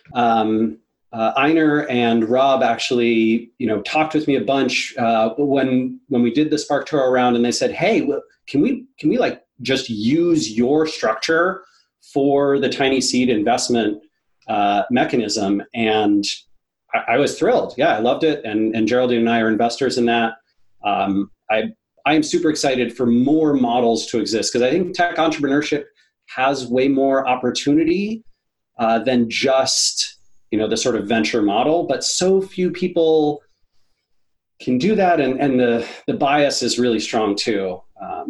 [SPEAKER 2] Einar and Rob actually, talked with me a bunch when we did the SparkToro round, and they said, "Hey, can we like just use your structure for the Tiny Seed investment mechanism?" And I was thrilled. Yeah, I loved it. And Geraldine and I are investors in that. I am super excited for more models to exist because I think tech entrepreneurship has way more opportunity than just, the sort of venture model. But so few people can do that. And the bias is really strong too.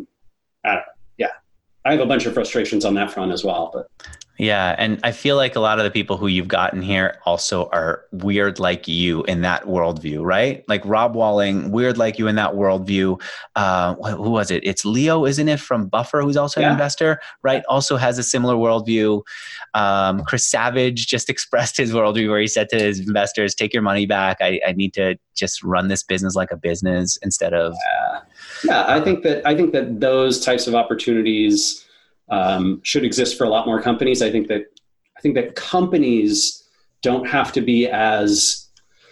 [SPEAKER 2] I have a bunch of frustrations on that front as well, but.
[SPEAKER 1] Yeah. And I feel like a lot of the people who you've gotten here also are weird like you in that worldview, right? Like Rob Walling, weird like you in that worldview. Who was it? It's Leo, isn't it? From Buffer, who's also an investor, right? Also has a similar worldview. Chris Savage just expressed his worldview where he said to his investors, take your money back. I need to just run this business like a business instead of.
[SPEAKER 2] I think that those types of opportunities should exist for a lot more companies. I think that companies don't have to be as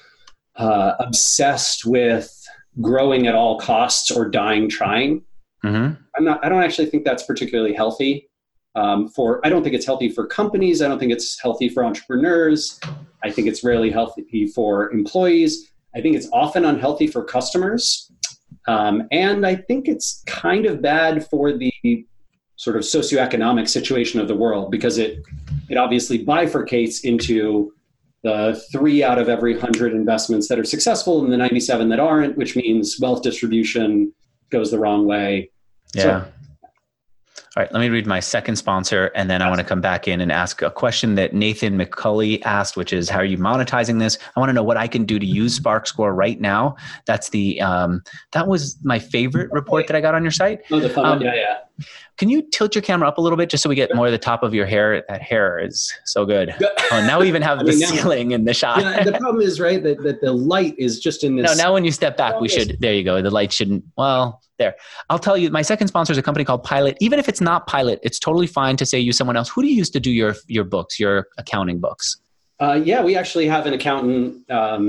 [SPEAKER 2] obsessed with growing at all costs or dying trying. Mm-hmm. I don't actually think that's particularly healthy. I don't think it's healthy for companies. I don't think it's healthy for entrepreneurs. I think it's rarely healthy for employees. I think it's often unhealthy for customers. And I think it's kind of bad for the sort of socioeconomic situation of the world because it obviously bifurcates into the 3 out of every 100 investments that are successful and the 97 that aren't, which means wealth distribution goes the wrong way.
[SPEAKER 1] Yeah. So, all right, let me read my second sponsor, and then I want to come back in and ask a question that Nathan McCulley asked, which is, how are you monetizing this? I want to know what I can do to use SparkScore right now. That's that was my favorite report that I got on your site.
[SPEAKER 2] Oh, the fun, yeah.
[SPEAKER 1] Can you tilt your camera up a little bit just so we get more of the top of your hair? That hair is so good. Oh, now we even have the ceiling in the shot.
[SPEAKER 2] Yeah, the problem is, right, that the light is just in this.
[SPEAKER 1] No, now when you step back, there you go. The light shouldn't, there. I'll tell you, my second sponsor is a company called Pilot. Even if it's not Pilot, it's totally fine to say use someone else. Who do you use to do your books, your accounting books?
[SPEAKER 2] We actually have an accountant,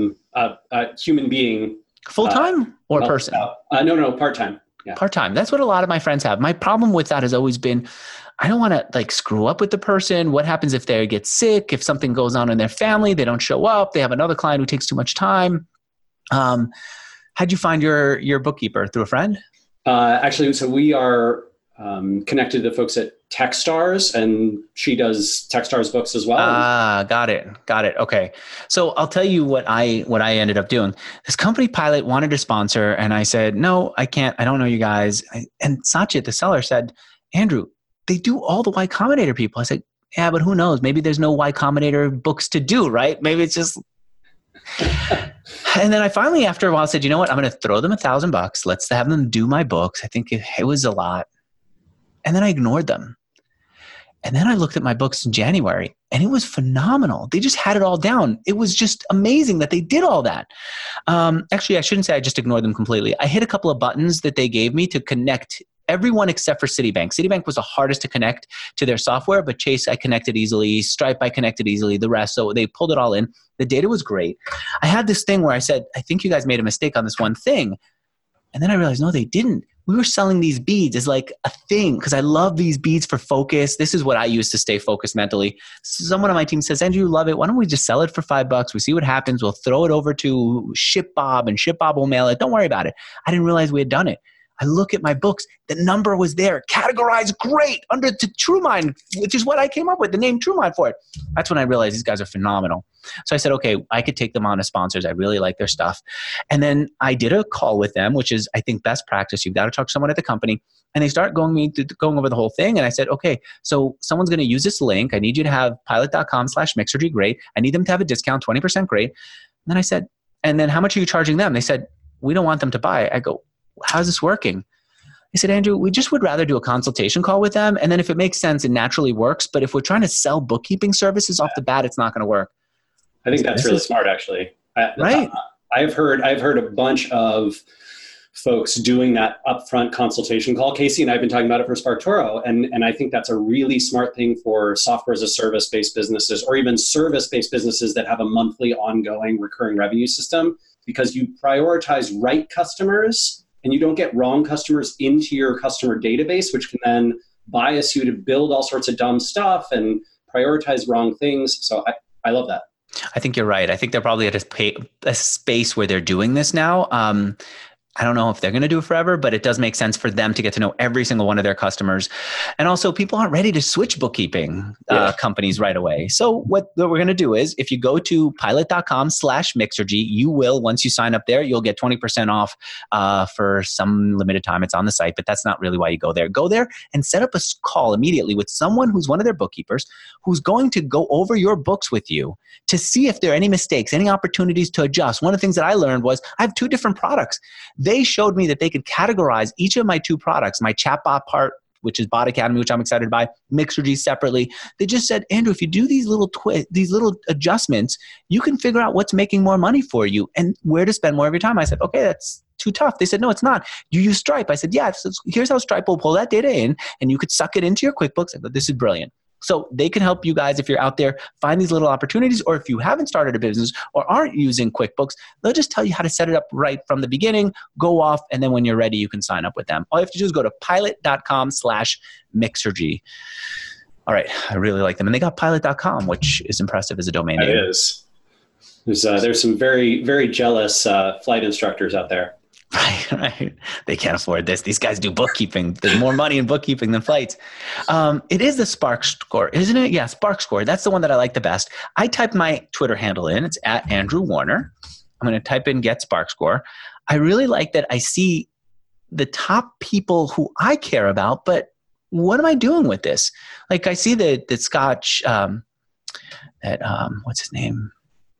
[SPEAKER 2] a human being.
[SPEAKER 1] Full-time or person?
[SPEAKER 2] No, part-time. Yeah.
[SPEAKER 1] Part-time. That's what a lot of my friends have. My problem with that has always been, I don't want to like screw up with the person. What happens if they get sick? If something goes on in their family, they don't show up. They have another client who takes too much time. How'd you find your bookkeeper? Through a friend?
[SPEAKER 2] Actually, so we are connected to folks at Techstars, and she does Techstars books as well.
[SPEAKER 1] Got it. Okay. So I'll tell you what I ended up doing. This company Pilot wanted to sponsor, and I said, no, I can't. I don't know you guys. And Satya, the seller, said, Andrew, they do all the Y Combinator people. I said, yeah, but who knows? Maybe there's no Y Combinator books to do, right? Maybe it's just... And then I finally, after a while, said, you know what? I'm going to throw them $1,000. Let's have them do my books. I think it was a lot. And then I ignored them. And then I looked at my books in January, and it was phenomenal. They just had it all down. It was just amazing that they did all that. Actually, I shouldn't say I just ignored them completely. I hit a couple of buttons that they gave me to connect everyone except for Citibank. Citibank was the hardest to connect to their software, but Chase I connected easily, Stripe I connected easily, the rest. So they pulled it all in. The data was great. I had this thing where I said, I think you guys made a mistake on this one thing. And then I realized, no, they didn't. We were selling these beads as like a thing because I love these beads for focus. This is what I use to stay focused mentally. Someone on my team says, Andrew, you love it. Why don't we just sell it for $5? We see what happens. We'll throw it over to ShipBob and ShipBob will mail it. Don't worry about it. I didn't realize we had done it. I look at my books. The number was there, categorized great under to TrueMind, which is what I came up with, the name TrueMind for it. That's when I realized these guys are phenomenal. So I said, okay, I could take them on as sponsors. I really like their stuff. And then I did a call with them, which is, I think, best practice. You've got to talk to someone at the company. And they start going over the whole thing. And I said, okay, so someone's going to use this link. I need you to have pilot.com/Mixergy. Great. I need them to have a discount, 20% great. And then I said, and then how much are you charging them? They said, we don't want them to buy. I go, how's this working? I said, Andrew, we just would rather do a consultation call with them. And then if it makes sense, it naturally works. But if we're trying to sell bookkeeping services off the bat, it's not going to work.
[SPEAKER 2] I think that's really smart, actually.
[SPEAKER 1] Right.
[SPEAKER 2] I've heard a bunch of folks doing that upfront consultation call. Casey and I have been talking about it for SparkToro. And I think that's a really smart thing for software as a service-based businesses, or even service-based businesses that have a monthly ongoing recurring revenue system, because you prioritize right customers and you don't get wrong customers into your customer database, which can then bias you to build all sorts of dumb stuff and prioritize wrong things. So I love that.
[SPEAKER 1] I think you're right. I think they're probably at a space where they're doing this now. I don't know if they're going to do it forever, but it does make sense for them to get to know every single one of their customers. And also, people aren't ready to switch bookkeeping companies right away. So what we're going to do is, if you go to pilot.com/Mixergy, you will, once you sign up there, you'll get 20% off for some limited time. It's on the site, but that's not really why you go there. Go there and set up a call immediately with someone who's one of their bookkeepers who's going to go over your books with you to see if there are any mistakes, any opportunities to adjust. One of the things that I learned was I have 2 different products. They showed me that they could categorize each of my 2 products, my chatbot part, which is Bot Academy, which I'm excited by, Mixergy separately. They just said, Andrew, if you do these little adjustments, you can figure out what's making more money for you and where to spend more of your time. I said, okay, that's too tough. They said, no, it's not. You use Stripe. I said, yeah, so here's how Stripe will pull that data in, and you could suck it into your QuickBooks. I thought, this is brilliant. So they can help you guys if you're out there, find these little opportunities, or if you haven't started a business or aren't using QuickBooks, they'll just tell you how to set it up right from the beginning, go off, and then when you're ready, you can sign up with them. All you have to do is go to pilot.com/Mixergy. All right. I really like them. And they got pilot.com, which is impressive as a domain name.
[SPEAKER 2] It is. There's some very, very jealous flight instructors out there.
[SPEAKER 1] Right. They can't afford this. These guys do bookkeeping. There's more money in bookkeeping than flights. It is the Spark Score, isn't it? Yeah, Spark Score. That's the one that I like the best. I typed my Twitter handle in. It's at Andrew Warner. I'm going to type in Get Spark Score. I really like that I see the top people who I care about, but what am I doing with this? Like I see that Scotch, what's his name?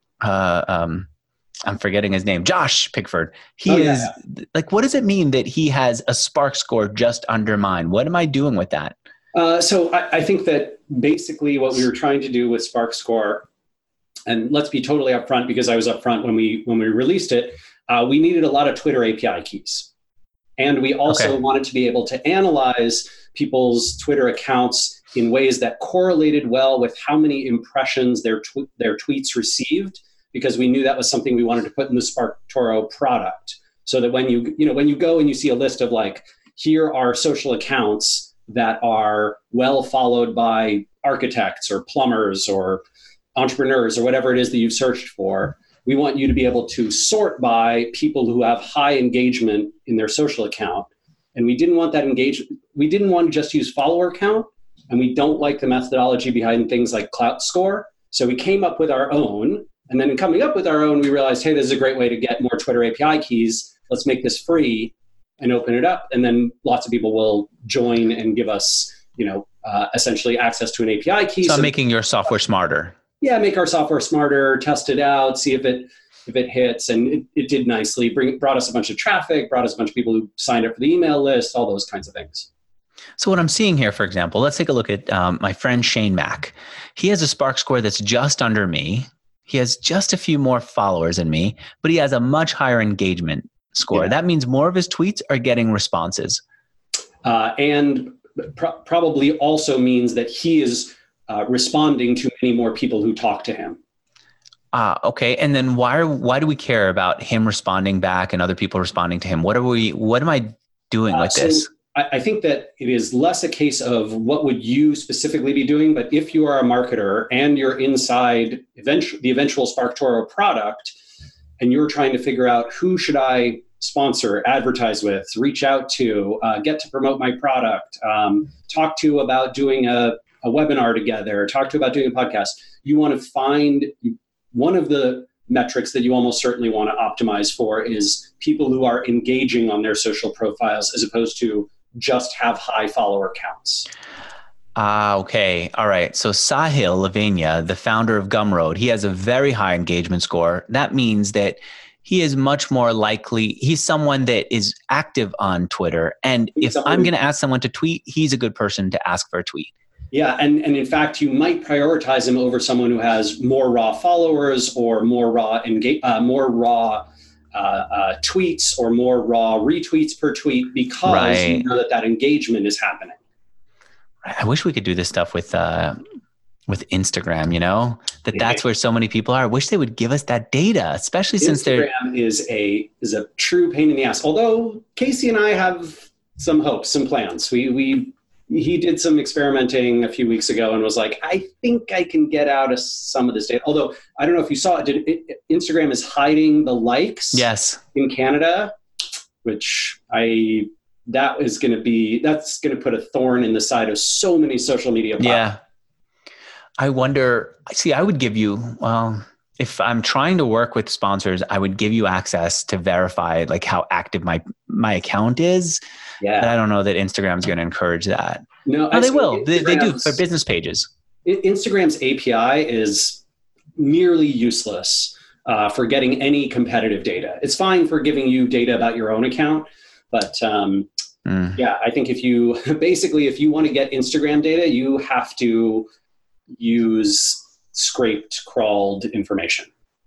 [SPEAKER 1] I'm forgetting his name, Josh Pickford. Like, what does it mean that he has a Spark Score just under mine? What am I doing with that?
[SPEAKER 2] So I think that basically what we were trying to do with Spark Score, and let's be totally upfront because I was upfront when we released it, we needed a lot of Twitter API keys. And we also wanted to be able to analyze people's Twitter accounts in ways that correlated well with how many impressions their tweets received, because we knew that was something we wanted to put in the SparkToro product. So that when you go and you see a list of like, here are social accounts that are well followed by architects or plumbers or entrepreneurs or whatever it is that you've searched for. We want you to be able to sort by people who have high engagement in their social account. And we didn't want that engagement. We didn't want to just use follower count. And we don't like the methodology behind things like Clout Score. So we came up with our own. And then in coming up with our own, we realized, hey, this is a great way to get more Twitter API keys. Let's make this free and open it up. And then lots of people will join and give us, essentially access to an API key.
[SPEAKER 1] So making your software smarter.
[SPEAKER 2] Yeah, make our software smarter, test it out, see if it hits. And it did nicely. Brought us a bunch of traffic, brought us a bunch of people who signed up for the email list, all those kinds of things.
[SPEAKER 1] So what I'm seeing here, for example, let's take a look at my friend Shane Mack. He has a Spark score that's just under me. He has just a few more followers than me, but he has a much higher engagement score. Yeah. That means more of his tweets are getting responses.
[SPEAKER 2] And probably also means that he is responding to many more people who talk to him.
[SPEAKER 1] Okay. And then why do we care about him responding back and other people responding to him? What am I doing with this?
[SPEAKER 2] I think that it is less a case of what would you specifically be doing, but if you are a marketer and you're inside the eventual SparkToro product and you're trying to figure out who should I sponsor, advertise with, reach out to, get to promote my product, talk to about doing a webinar together, talk to about doing a podcast, you want to find one of the metrics that you almost certainly want to optimize for is people who are engaging on their social profiles as opposed to just have high follower counts.
[SPEAKER 1] Okay. All right. So Sahil Lavenia, the founder of Gumroad, he has a very high engagement score. That means that he is much more likely, he's someone that is active on Twitter. And if I'm going to ask someone to tweet, he's a good person to ask for a tweet.
[SPEAKER 2] Yeah. And in fact, you might prioritize him over someone who has more raw followers or more raw tweets or more raw retweets per tweet because you know that engagement is happening.
[SPEAKER 1] I wish we could do this stuff with Instagram, that's where so many people are. I wish they would give us that data, especially since
[SPEAKER 2] Instagram is a true pain in the ass. Although Casey and I have some hopes, some plans. He did some experimenting a few weeks ago and was like, I think I can get out of some of this data. Although I don't know if you saw it, Instagram is hiding the likes in Canada, which that's going to put a thorn in the side of so many social media platforms. Yeah.
[SPEAKER 1] I wonder, I would give you, if I'm trying to work with sponsors, I would give you access to verify like how active my account is. Yeah. But I don't know that Instagram is going to encourage that. No, they will. They do for business pages.
[SPEAKER 2] Instagram's API is nearly useless for getting any competitive data. It's fine for giving you data about your own account, but I think if you want to get Instagram data, you have to use scraped, crawled information.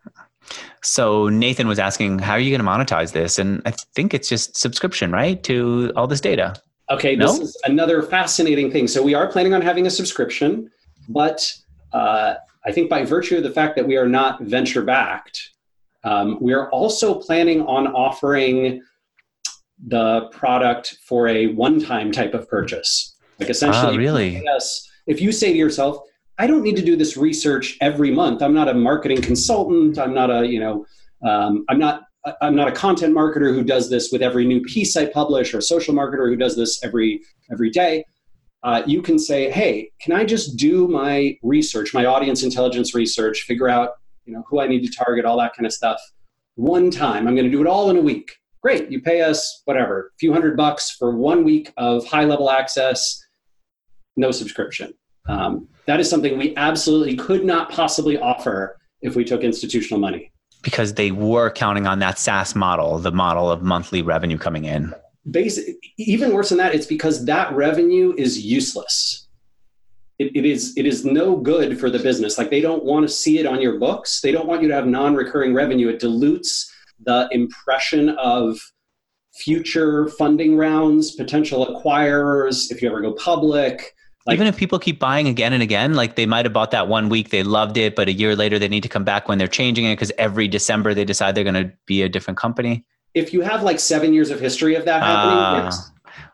[SPEAKER 1] So Nathan was asking, how are you going to monetize this? And I think it's just subscription, right? To all this data.
[SPEAKER 2] Okay. This is another fascinating thing. So we are planning on having a subscription, but I think by virtue of the fact that we are not venture backed, we are also planning on offering the product for a one-time type of purchase. Like essentially,
[SPEAKER 1] really?
[SPEAKER 2] If you say to yourself, I don't need to do this research every month. I'm not a marketing consultant. I'm not I'm not a content marketer who does this with every new piece I publish, or a social marketer who does this every day. You can say, hey, can I just do my research, my audience intelligence research, figure out, who I need to target, all that kind of stuff. One time, I'm going to do it all in a week. Great. You pay us whatever, a few $100 for 1 week of high level access, no subscription. That is something we absolutely could not possibly offer if we took institutional money.
[SPEAKER 1] Because they were counting on that SaaS model, the model of monthly revenue coming in.
[SPEAKER 2] Even worse than that, it's because that revenue is useless. It is no good for the business. Like, they don't want to see it on your books. They don't want you to have non-recurring revenue. It dilutes the impression of future funding rounds, potential acquirers, if you ever go public.
[SPEAKER 1] Even if people keep buying again and again, like they might have bought that 1 week, they loved it, but a year later they need to come back when they're changing it because every December they decide they're going to be a different company.
[SPEAKER 2] If you have like 7 years of history of that happening, yes.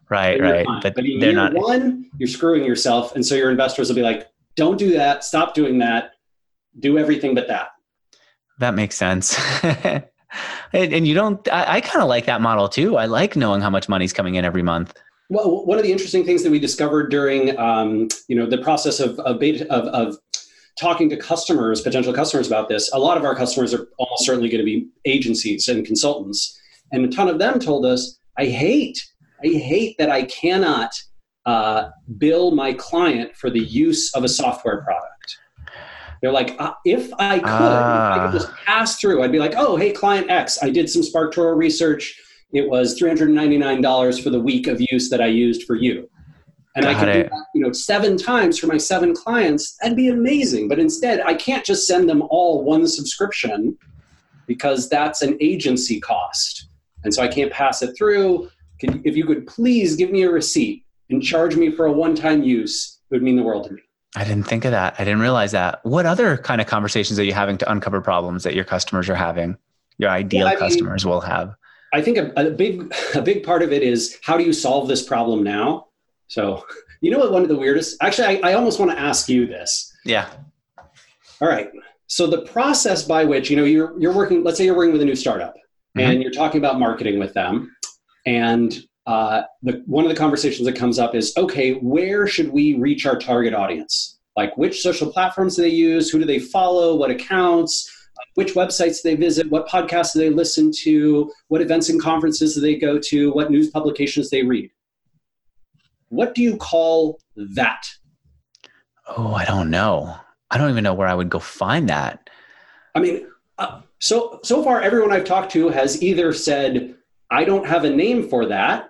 [SPEAKER 1] Right,
[SPEAKER 2] then you're
[SPEAKER 1] right.
[SPEAKER 2] fine.
[SPEAKER 1] But
[SPEAKER 2] But in
[SPEAKER 1] they're
[SPEAKER 2] year
[SPEAKER 1] not.
[SPEAKER 2] one, you're screwing yourself. And so your investors will be like, don't do that. Stop doing that. Do everything but that.
[SPEAKER 1] That makes sense. And you don't, I kind of like that model too. I like knowing how much money's coming in every month.
[SPEAKER 2] Well, one of the interesting things that we discovered during, the process of talking to customers, potential customers about this, a lot of our customers are almost certainly going to be agencies and consultants. And a ton of them told us, I hate that I cannot bill my client for the use of a software product. They're like, if I could just pass through, I'd be like, oh, hey, client X, I did some SparkToro research. It was $399 for the week of use that I used for you. And I could do that, 7 times for my 7 clients. That'd be amazing. But instead, I can't just send them all one subscription because that's an agency cost. And so I can't pass it through. If you could please give me a receipt and charge me for a one-time use, it would mean the world to me.
[SPEAKER 1] I didn't think of that. I didn't realize that. What other kind of conversations are you having to uncover problems that your customers are having? Your ideal customers will have.
[SPEAKER 2] I think a big part of it is, how do you solve this problem now? So, what one of the weirdest, actually, I almost want to ask you this.
[SPEAKER 1] Yeah.
[SPEAKER 2] All right. So the process by which, you're working, let's say you're working with a new startup and you're talking about marketing with them. And one of the conversations that comes up is, okay, where should we reach our target audience? Like, which social platforms do they use? Who do they follow? What accounts? Which websites do they visit? What podcasts do they listen to? What events and conferences do they go to? What news publications do they read? What do you call that?
[SPEAKER 1] Oh, I don't know. I don't even know where I would go find that.
[SPEAKER 2] I mean, so far, everyone I've talked to has either said, I don't have a name for that,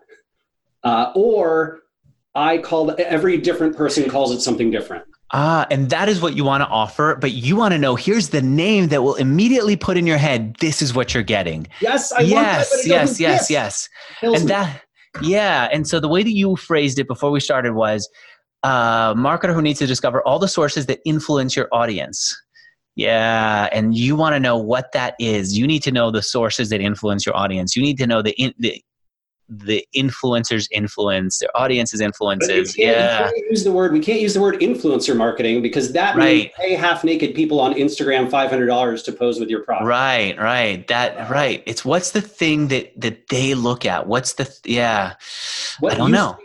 [SPEAKER 2] or every different person calls it something different.
[SPEAKER 1] And that is what you want to offer, but you want to know, here's the name that will immediately put in your head, this is what you're getting.
[SPEAKER 2] Yes, I want that, but it doesn't exist.
[SPEAKER 1] Yes.
[SPEAKER 2] Kills
[SPEAKER 1] And
[SPEAKER 2] me.
[SPEAKER 1] and so the way that you phrased it before we started was, marketer who needs to discover all the sources that influence your audience. Yeah, and you want to know what that is. You need to know the sources that influence your audience. You need to know the influencers influence, their audience's influences.
[SPEAKER 2] We can't use the word influencer marketing, because that means pay half-naked people on Instagram $500 to pose with your product.
[SPEAKER 1] Right. Right. It's what's the thing that they look at? What's the I don't know.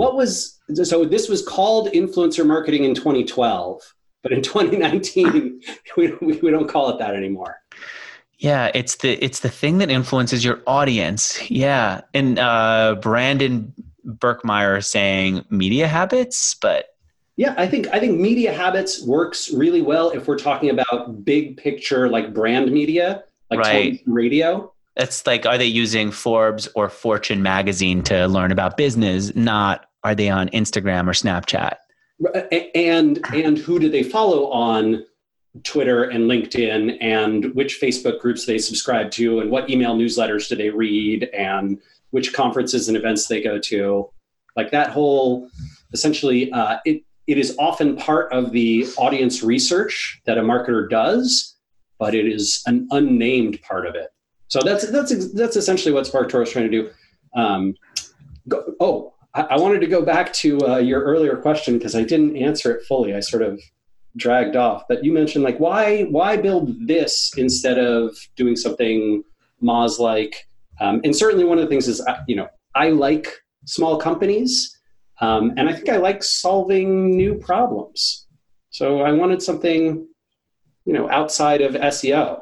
[SPEAKER 2] So this was called influencer marketing in 2012, but in 2019 we don't call it that anymore.
[SPEAKER 1] Yeah, it's the thing that influences your audience. Yeah. And Brandon Berkmeyer is saying media habits, but
[SPEAKER 2] yeah, I think media habits works really well if we're talking about big picture, like brand media, like television, radio.
[SPEAKER 1] It's like, are they using Forbes or Fortune magazine to learn about business? Not, are they on Instagram or Snapchat?
[SPEAKER 2] And who do they follow on Twitter and LinkedIn, and which Facebook groups they subscribe to, and what email newsletters do they read, and which conferences and events they go to. Like that whole, essentially, it is often part of the audience research that a marketer does, but it is an unnamed part of it. So that's essentially what SparkToro is trying to do. I wanted to go back to your earlier question, because I didn't answer it fully. I sort of dragged off, but you mentioned, like, why build this instead of doing something Moz-like? And certainly one of the things is, I like small companies, and I think I like solving new problems. So I wanted something, outside of SEO.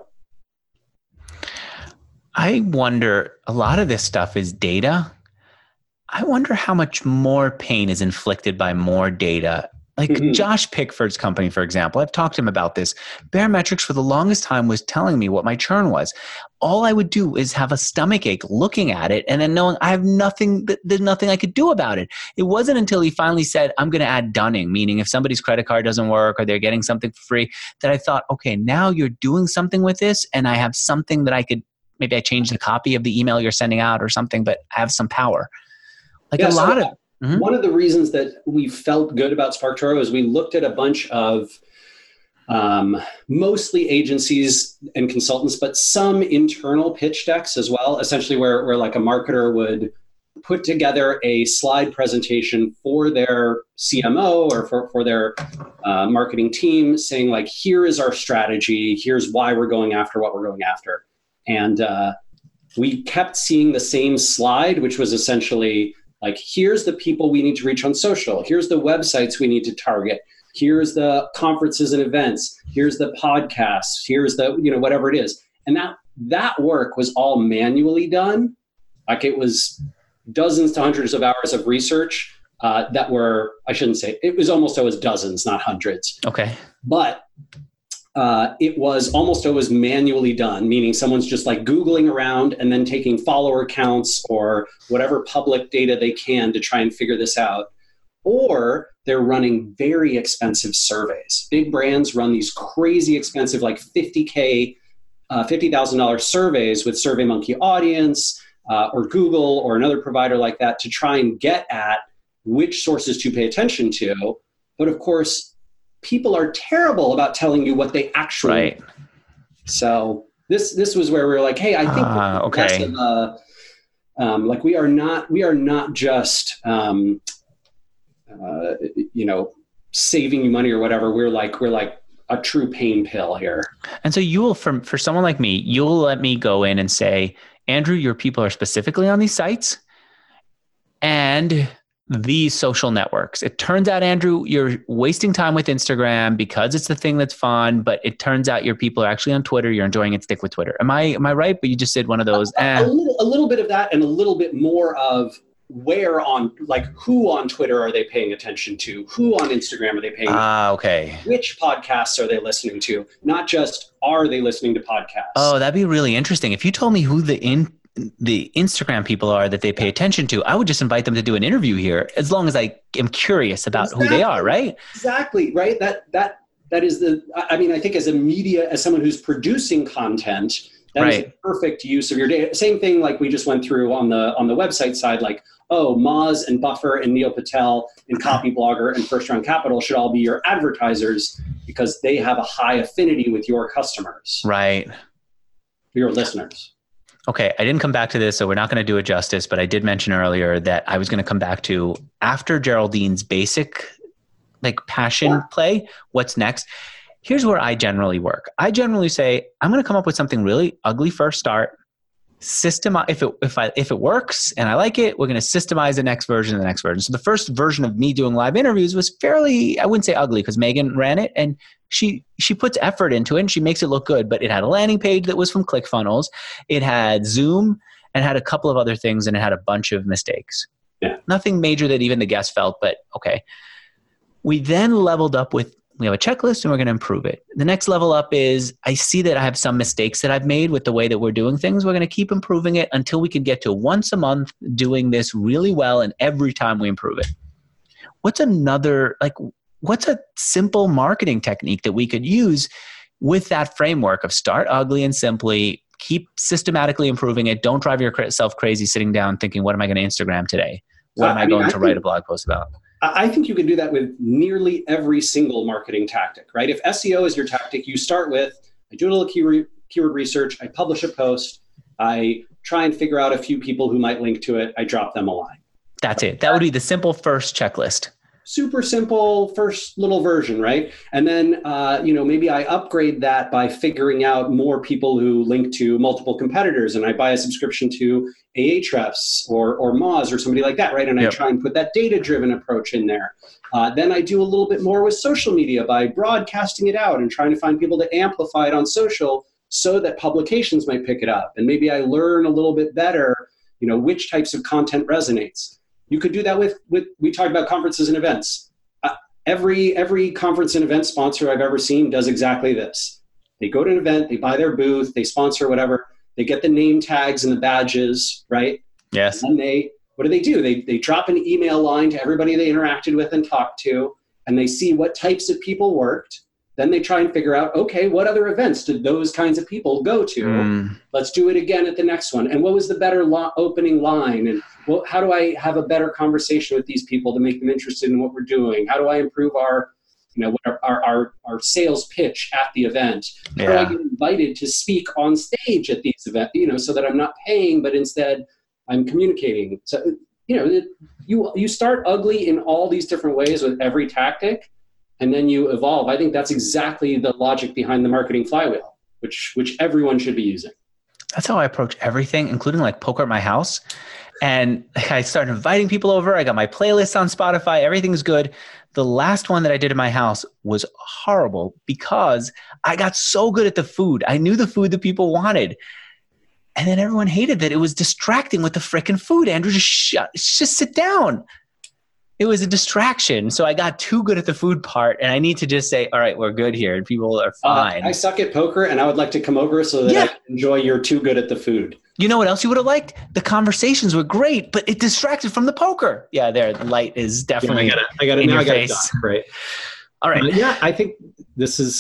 [SPEAKER 1] I wonder, a lot of this stuff is data. I wonder how much more pain is inflicted by more data. Like Josh Pickford's company, for example, I've talked to him about this. Baremetrics for the longest time was telling me what my churn was. All I would do is have a stomachache looking at it, and then knowing I have nothing, there's nothing I could do about it. It wasn't until he finally said, I'm going to add dunning, meaning if somebody's credit card doesn't work or they're getting something for free, that I thought, okay, now you're doing something with this, and I have something that I could, maybe I change the copy of the email you're sending out or something, but I have some power. Like one of the reasons that we felt good about SparkToro is we looked at a bunch of
[SPEAKER 2] mostly agencies and consultants, but some internal pitch decks as well, essentially where like a marketer would put together a slide presentation for their CMO or for their marketing team saying like, here is our strategy. Here's why we're going after what we're going after. And we kept seeing the same slide, which was essentially like, here's the people we need to reach on social. Here's the websites we need to target. Here's the conferences and events. Here's the podcasts. Here's the, whatever it is. And that work was all manually done. Like it was dozens to hundreds of hours of research that were, I shouldn't say, it was almost always dozens, not hundreds.
[SPEAKER 1] Okay.
[SPEAKER 2] But it was almost always manually done, meaning someone's just like Googling around and then taking follower counts or whatever public data they can to try and figure this out. Or they're running very expensive surveys. Big brands run these crazy expensive, like $50,000 surveys with SurveyMonkey Audience or Google or another provider like that to try and get at which sources to pay attention to. But of course, people are terrible about telling you what they actually
[SPEAKER 1] right.
[SPEAKER 2] So this was where we were like, hey, I think
[SPEAKER 1] okay.
[SPEAKER 2] Like we are not just saving you money or whatever. We're like a true pain pill here.
[SPEAKER 1] And so you will, for someone like me, you'll let me go in and say, Andrew, your people are specifically on these sites and these social networks. It turns out, Andrew, you're wasting time with Instagram because it's the thing that's fun, but it turns out your people are actually on Twitter. You're enjoying it. Stick with Twitter. Am I right? But you just did one of those.
[SPEAKER 2] A little bit of that and a little bit more of where on, like who on Twitter are they paying attention to? Who on Instagram are they paying attention
[SPEAKER 1] okay.
[SPEAKER 2] to? Which podcasts are they listening to? Not just, are they listening to podcasts?
[SPEAKER 1] Oh, that'd be really interesting. If you told me who the Instagram people are that they pay attention to, I would just invite them to do an interview here, as long as I am curious about who they are, right?
[SPEAKER 2] Exactly, right? That is I think as a media, as someone who's producing content, that is the perfect use of your data. Same thing like we just went through on the website side, like, oh, Moz and Buffer and Neil Patel and Copyblogger and First Round Capital should all be your advertisers because they have a high affinity with your customers.
[SPEAKER 1] Right.
[SPEAKER 2] Your listeners.
[SPEAKER 1] Okay, I didn't come back to this, so we're not going to do it justice, but I did mention earlier that I was going to come back to, after Geraldine's basic passion play, what's next? Here's where I generally work. I generally say, I'm going to come up with something really ugly first start. If it works and I like it, we're going to systemize the next version. So the first version of me doing live interviews was fairly, I wouldn't say ugly because Megan ran it and she puts effort into it and she makes it look good, but it had a landing page that was from ClickFunnels. It had Zoom and had a couple of other things and it had a bunch of mistakes.
[SPEAKER 2] Yeah.
[SPEAKER 1] Nothing major that even the guests felt, but okay. We then leveled up with, we have a checklist and we're going to improve it. The next level up is, I see that I have some mistakes that I've made with the way that we're doing things. We're going to keep improving it until we can get to once a month doing this really well, and every time we improve it. What's a simple marketing technique that we could use with that framework of start ugly and simply, keep systematically improving it. Don't drive yourself crazy sitting down thinking, what am I going to Instagram today? What am I going to write a blog post about?
[SPEAKER 2] I think you can do that with nearly every single marketing tactic, right? If SEO is your tactic, you start with, I do a little keyword research, I publish a post, I try and figure out a few people who might link to it, I drop them a line.
[SPEAKER 1] That's it. That would be the simple first checklist.
[SPEAKER 2] Super simple first little version, right? And then, maybe I upgrade that by figuring out more people who link to multiple competitors, and I buy a subscription to Ahrefs or Moz or somebody like that, right? And I try and put that data-driven approach in there. Then I do a little bit more with social media by broadcasting it out and trying to find people to amplify it on social so that publications might pick it up. And maybe I learn a little bit better, which types of content resonates. You could do that with we talked about conferences and events. Every conference and event sponsor I've ever seen does exactly this. They go to an event, they buy their booth, they sponsor whatever, they get the name tags and the badges, right?
[SPEAKER 1] Yes.
[SPEAKER 2] And what do? They drop an email line to everybody they interacted with and talked to, and they see what types of people worked. Then they try and figure out, okay, what other events did those kinds of people go to? Let's do it again at the next one. And what was the better opening line? And how do I have a better conversation with these people to make them interested in what we're doing? How do I improve our sales pitch at the event? How do I get invited to speak on stage at these events? So that I'm not paying, but instead I'm communicating. So you start ugly in all these different ways with every tactic, and then you evolve. I think that's exactly the logic behind the marketing flywheel, which everyone should be using.
[SPEAKER 1] That's how I approach everything, including like poker at my house. And I started inviting people over. I got my playlist on Spotify. Everything's good. The last one that I did in my house was horrible because I got so good at the food. I knew the food that people wanted. And then everyone hated that it was distracting with the frickin' food. Andrew, just sit down. It was a distraction. So I got too good at the food part, and I need to just say, all right, we're good here. And people are fine.
[SPEAKER 2] I suck at poker, and I would like to come over so that I can enjoy your too good at the food.
[SPEAKER 1] You know what else you would have liked? The conversations were great, but it distracted from the poker. Yeah, there, the light is definitely
[SPEAKER 2] I got it
[SPEAKER 1] in
[SPEAKER 2] now.
[SPEAKER 1] your face.
[SPEAKER 2] Right.
[SPEAKER 1] All right.
[SPEAKER 2] I think this is,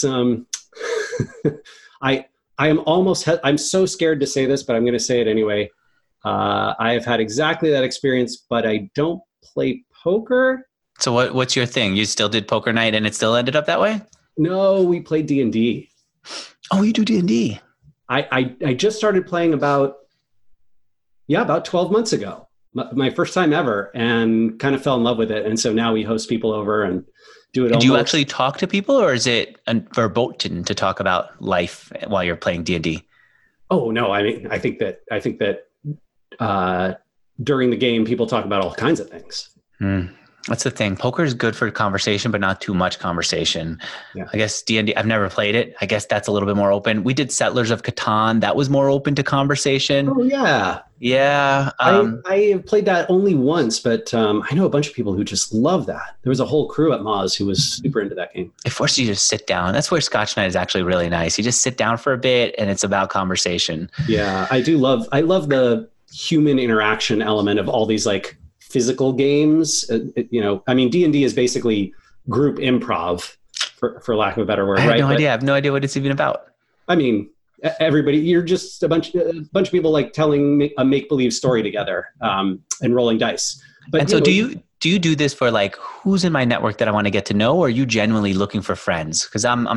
[SPEAKER 2] I am almost, I'm so scared to say this, but I'm going to say it anyway. I have had exactly that experience, but I don't play poker.
[SPEAKER 1] So what's your thing? You still did poker night and it still ended up that way?
[SPEAKER 2] No, we played D&D.
[SPEAKER 1] Oh, you do D&D.
[SPEAKER 2] I just started playing about 12 months ago, my first time ever, and kind of fell in love with it. And so now we host people over and do it.
[SPEAKER 1] Do you actually talk to people, or is it verboten to talk about life while you're playing D&D?
[SPEAKER 2] Oh no. I mean, I think that during the game, people talk about all kinds of things.
[SPEAKER 1] That's the thing. Poker is good for conversation, but not too much conversation. Yeah. I guess D&D, I've never played it. I guess that's a little bit more open. We did Settlers of Catan. That was more open to conversation.
[SPEAKER 2] Oh, yeah.
[SPEAKER 1] Yeah.
[SPEAKER 2] I played that only once, but I know a bunch of people who just love that. There was a whole crew at Moz who was super into that game.
[SPEAKER 1] It forces you to sit down. That's where Scotch Night is actually really nice. You just sit down for a bit and it's about conversation.
[SPEAKER 2] Yeah, I love the human interaction element of all these like physical games. I mean, D&D is basically group improv, for lack of a better word.
[SPEAKER 1] I have no idea what it's even about.
[SPEAKER 2] I mean, everybody, you're just a bunch of people like telling a make-believe story together and rolling dice. But
[SPEAKER 1] and so do you do this for like, who's in my network that I want to get to know, or are you genuinely looking for friends? Because I'm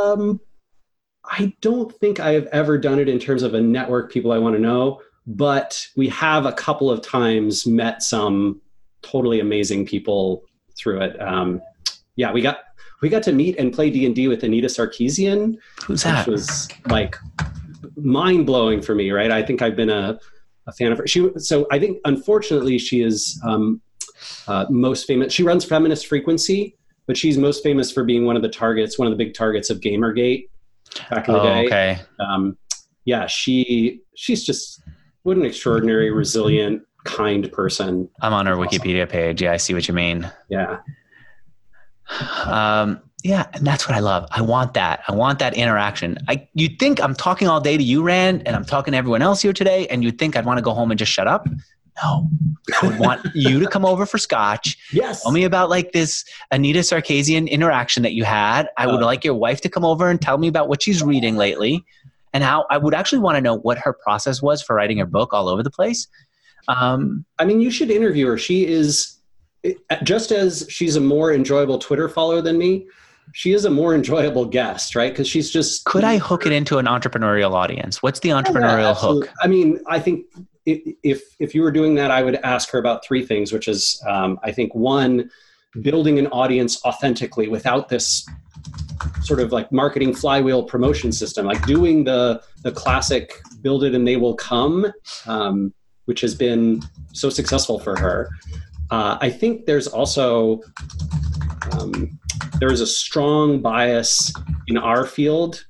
[SPEAKER 2] I don't think I have ever done it in terms of a network, people I want to know. But we have a couple of times met some totally amazing people through it. We got to meet and play D&D with Anita Sarkeesian.
[SPEAKER 1] Who's that?
[SPEAKER 2] Which was like mind blowing for me, right? I think I've been a fan of her. So I think unfortunately she is most famous. She runs Feminist Frequency, but she's most famous for being one of the big targets of Gamergate back in the day.
[SPEAKER 1] Okay.
[SPEAKER 2] She's just. What an extraordinary, resilient, kind person.
[SPEAKER 1] I'm on her Wikipedia page. Yeah, I see what you mean.
[SPEAKER 2] Yeah.
[SPEAKER 1] And that's what I love. I want that interaction. You'd think I'm talking all day to you, Rand, and I'm talking to everyone else here today, and you'd think I'd want to go home and just shut up. No. I would want you to come over for Scotch.
[SPEAKER 2] Yes.
[SPEAKER 1] Tell me about like this Anita Sarkeesian interaction that you had. I would like your wife to come over and tell me about what she's reading lately. And how I would actually want to know what her process was for writing her book all over the place.
[SPEAKER 2] I mean, you should interview her. She is, just as she's a more enjoyable Twitter follower than me, she is a more enjoyable guest, right? Because she's just...
[SPEAKER 1] Could I hook it into an entrepreneurial audience? What's the entrepreneurial hook?
[SPEAKER 2] I mean, I think if you were doing that, I would ask her about three things, which is, I think, one, building an audience authentically without this sort of like marketing flywheel promotion system, like doing the classic build it and they will come, which has been so successful for her. I think there's also, there is a strong bias in our field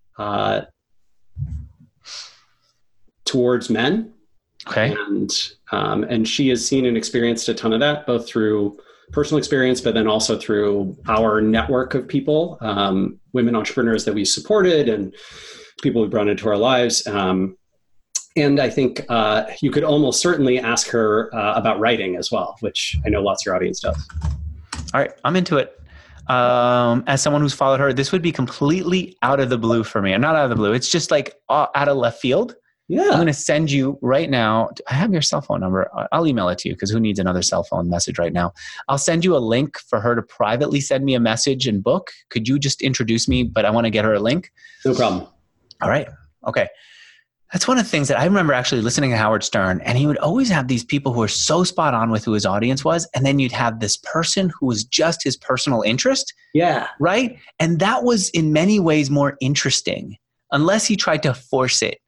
[SPEAKER 2] towards men.
[SPEAKER 1] Okay.
[SPEAKER 2] And she has seen and experienced a ton of that, both through personal experience, but then also through our network of people, women entrepreneurs that we supported and people who've brought into our lives. And I think you could almost certainly ask her about writing as well, which I know lots of your audience does.
[SPEAKER 1] All right, I'm into it. As someone who's followed her, this would be completely out of the blue for me. I'm not out of the blue. It's just like out of left field.
[SPEAKER 2] Yeah.
[SPEAKER 1] I'm going to send you right now. I have your cell phone number. I'll email it to you because who needs another cell phone message right now? I'll send you a link for her to privately send me a message and book. Could you just introduce me? But I want to get her a link.
[SPEAKER 2] No problem.
[SPEAKER 1] All right. Okay. That's one of the things that I remember actually listening to Howard Stern, and he would always have these people who were so spot on with who his audience was. And then you'd have this person who was just his personal interest.
[SPEAKER 2] Yeah.
[SPEAKER 1] Right. And that was in many ways more interesting unless he tried to force it.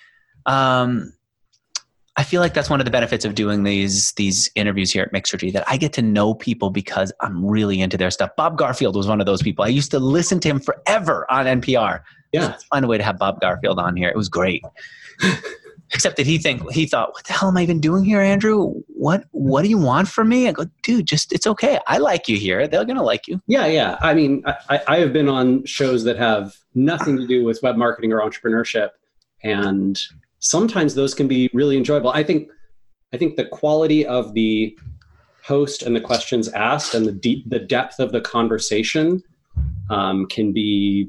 [SPEAKER 1] I feel like that's one of the benefits of doing these interviews here at Mixergy, that I get to know people because I'm really into their stuff. Bob Garfield was one of those people. I used to listen to him forever on NPR.
[SPEAKER 2] Yeah.
[SPEAKER 1] Let's find a way to have Bob Garfield on here. It was great. Except that he thought, what the hell am I even doing here, Andrew? What do you want from me? I go, dude, it's okay. I like you here. They're going to like you.
[SPEAKER 2] Yeah. Yeah. I mean, I have been on shows that have nothing to do with web marketing or entrepreneurship, and sometimes those can be really enjoyable. I think the quality of the host and the questions asked and the depth of the conversation can be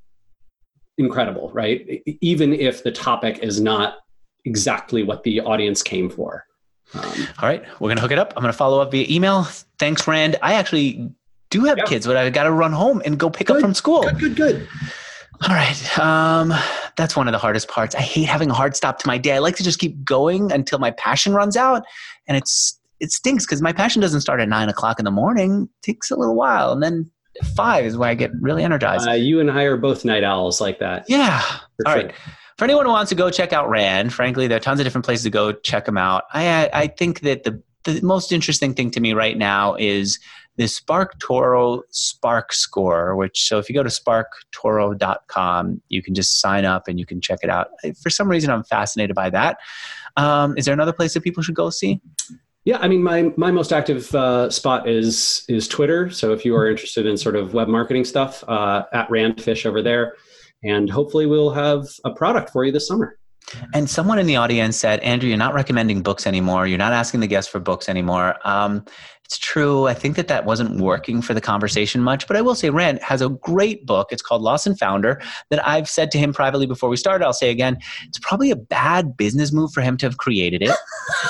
[SPEAKER 2] incredible, right? Even if the topic is not exactly what the audience came for.
[SPEAKER 1] All right, we're going to hook it up. I'm going to follow up via email. Thanks, Rand. I actually do have kids, but I got to run home and go pick up from school.
[SPEAKER 2] Good.
[SPEAKER 1] All right. That's one of the hardest parts. I hate having a hard stop to my day. I like to just keep going until my passion runs out. And it stinks because my passion doesn't start at 9:00 in the morning. It takes a little while. And then 5 is when I get really energized.
[SPEAKER 2] You and I are both night owls like that.
[SPEAKER 1] Yeah. All right. For anyone who wants to go check out Rand, frankly, there are tons of different places to go check him out. I think that the most interesting thing to me right now is the SparkToro Spark Score, so if you go to sparktoro.com, you can just sign up and you can check it out. For some reason, I'm fascinated by that. Is there another place that people should go see?
[SPEAKER 2] Yeah, I mean, my most active spot is Twitter. So if you are interested in sort of web marketing stuff, at Randfish over there, and hopefully we'll have a product for you this summer.
[SPEAKER 1] And someone in the audience said, Andrew, you're not recommending books anymore. You're not asking the guests for books anymore. It's true. I think that wasn't working for the conversation much, but I will say Rand has a great book. It's called Lost and Founder that I've said to him privately before we started. I'll say again, it's probably a bad business move for him to have created it.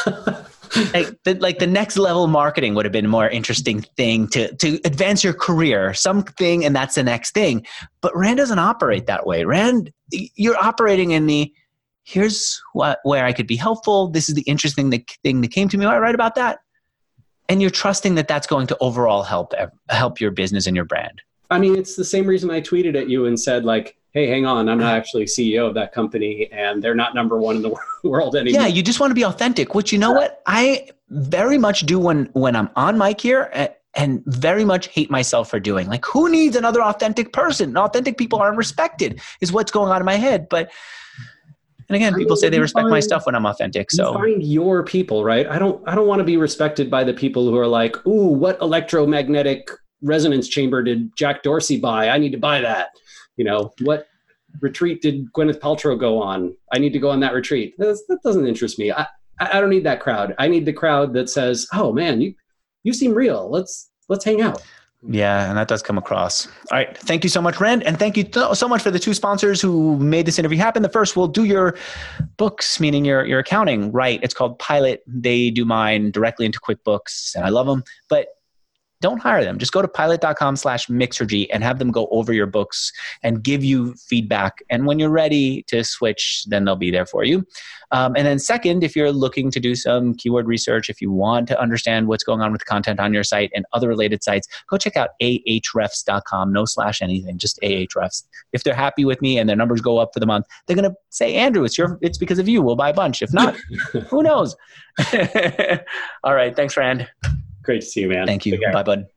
[SPEAKER 1] Like the next level marketing would have been a more interesting thing to advance your career, something, and that's the next thing. But Rand doesn't operate that way. Rand, you're operating in the, here's where I could be helpful. This is the interesting thing that came to me. I write about that. And you're trusting that that's going to overall help your business and your brand.
[SPEAKER 2] I mean, it's the same reason I tweeted at you and said, like, hey, hang on, I'm not actually CEO of that company and they're not number one in the world anymore.
[SPEAKER 1] Yeah, you just want to be authentic, which, you know what? I very much do when I'm on mic here, and very much hate myself for doing. Like, who needs another authentic person? Authentic people aren't respected is what's going on in my head. And again, people say they respect my stuff when I'm authentic. So
[SPEAKER 2] find your people, right? I don't want to be respected by the people who are like, ooh, what electromagnetic resonance chamber did Jack Dorsey buy? I need to buy that. You know, what retreat did Gwyneth Paltrow go on? I need to go on that retreat. That doesn't interest me. I don't need that crowd. I need the crowd that says, oh man, you seem real. Let's hang out.
[SPEAKER 1] Yeah, and that does come across. All right. Thank you so much, Rand. And thank you so much for the 2 sponsors who made this interview happen. The first will do your books, meaning your accounting, right? It's called Pilot. They do mine directly into QuickBooks, and I love them. But don't hire them. Just go to pilot.com/Mixergy and have them go over your books and give you feedback. And when you're ready to switch, then they'll be there for you. And then second, if you're looking to do some keyword research, if you want to understand what's going on with content on your site and other related sites, go check out ahrefs.com, no slash anything, just ahrefs. If they're happy with me and their numbers go up for the month, they're going to say, Andrew, it's because of you. We'll buy a bunch. If not, who knows? All right. Thanks, Rand.
[SPEAKER 2] Great to see you, man.
[SPEAKER 1] Thank you. Bye, bud.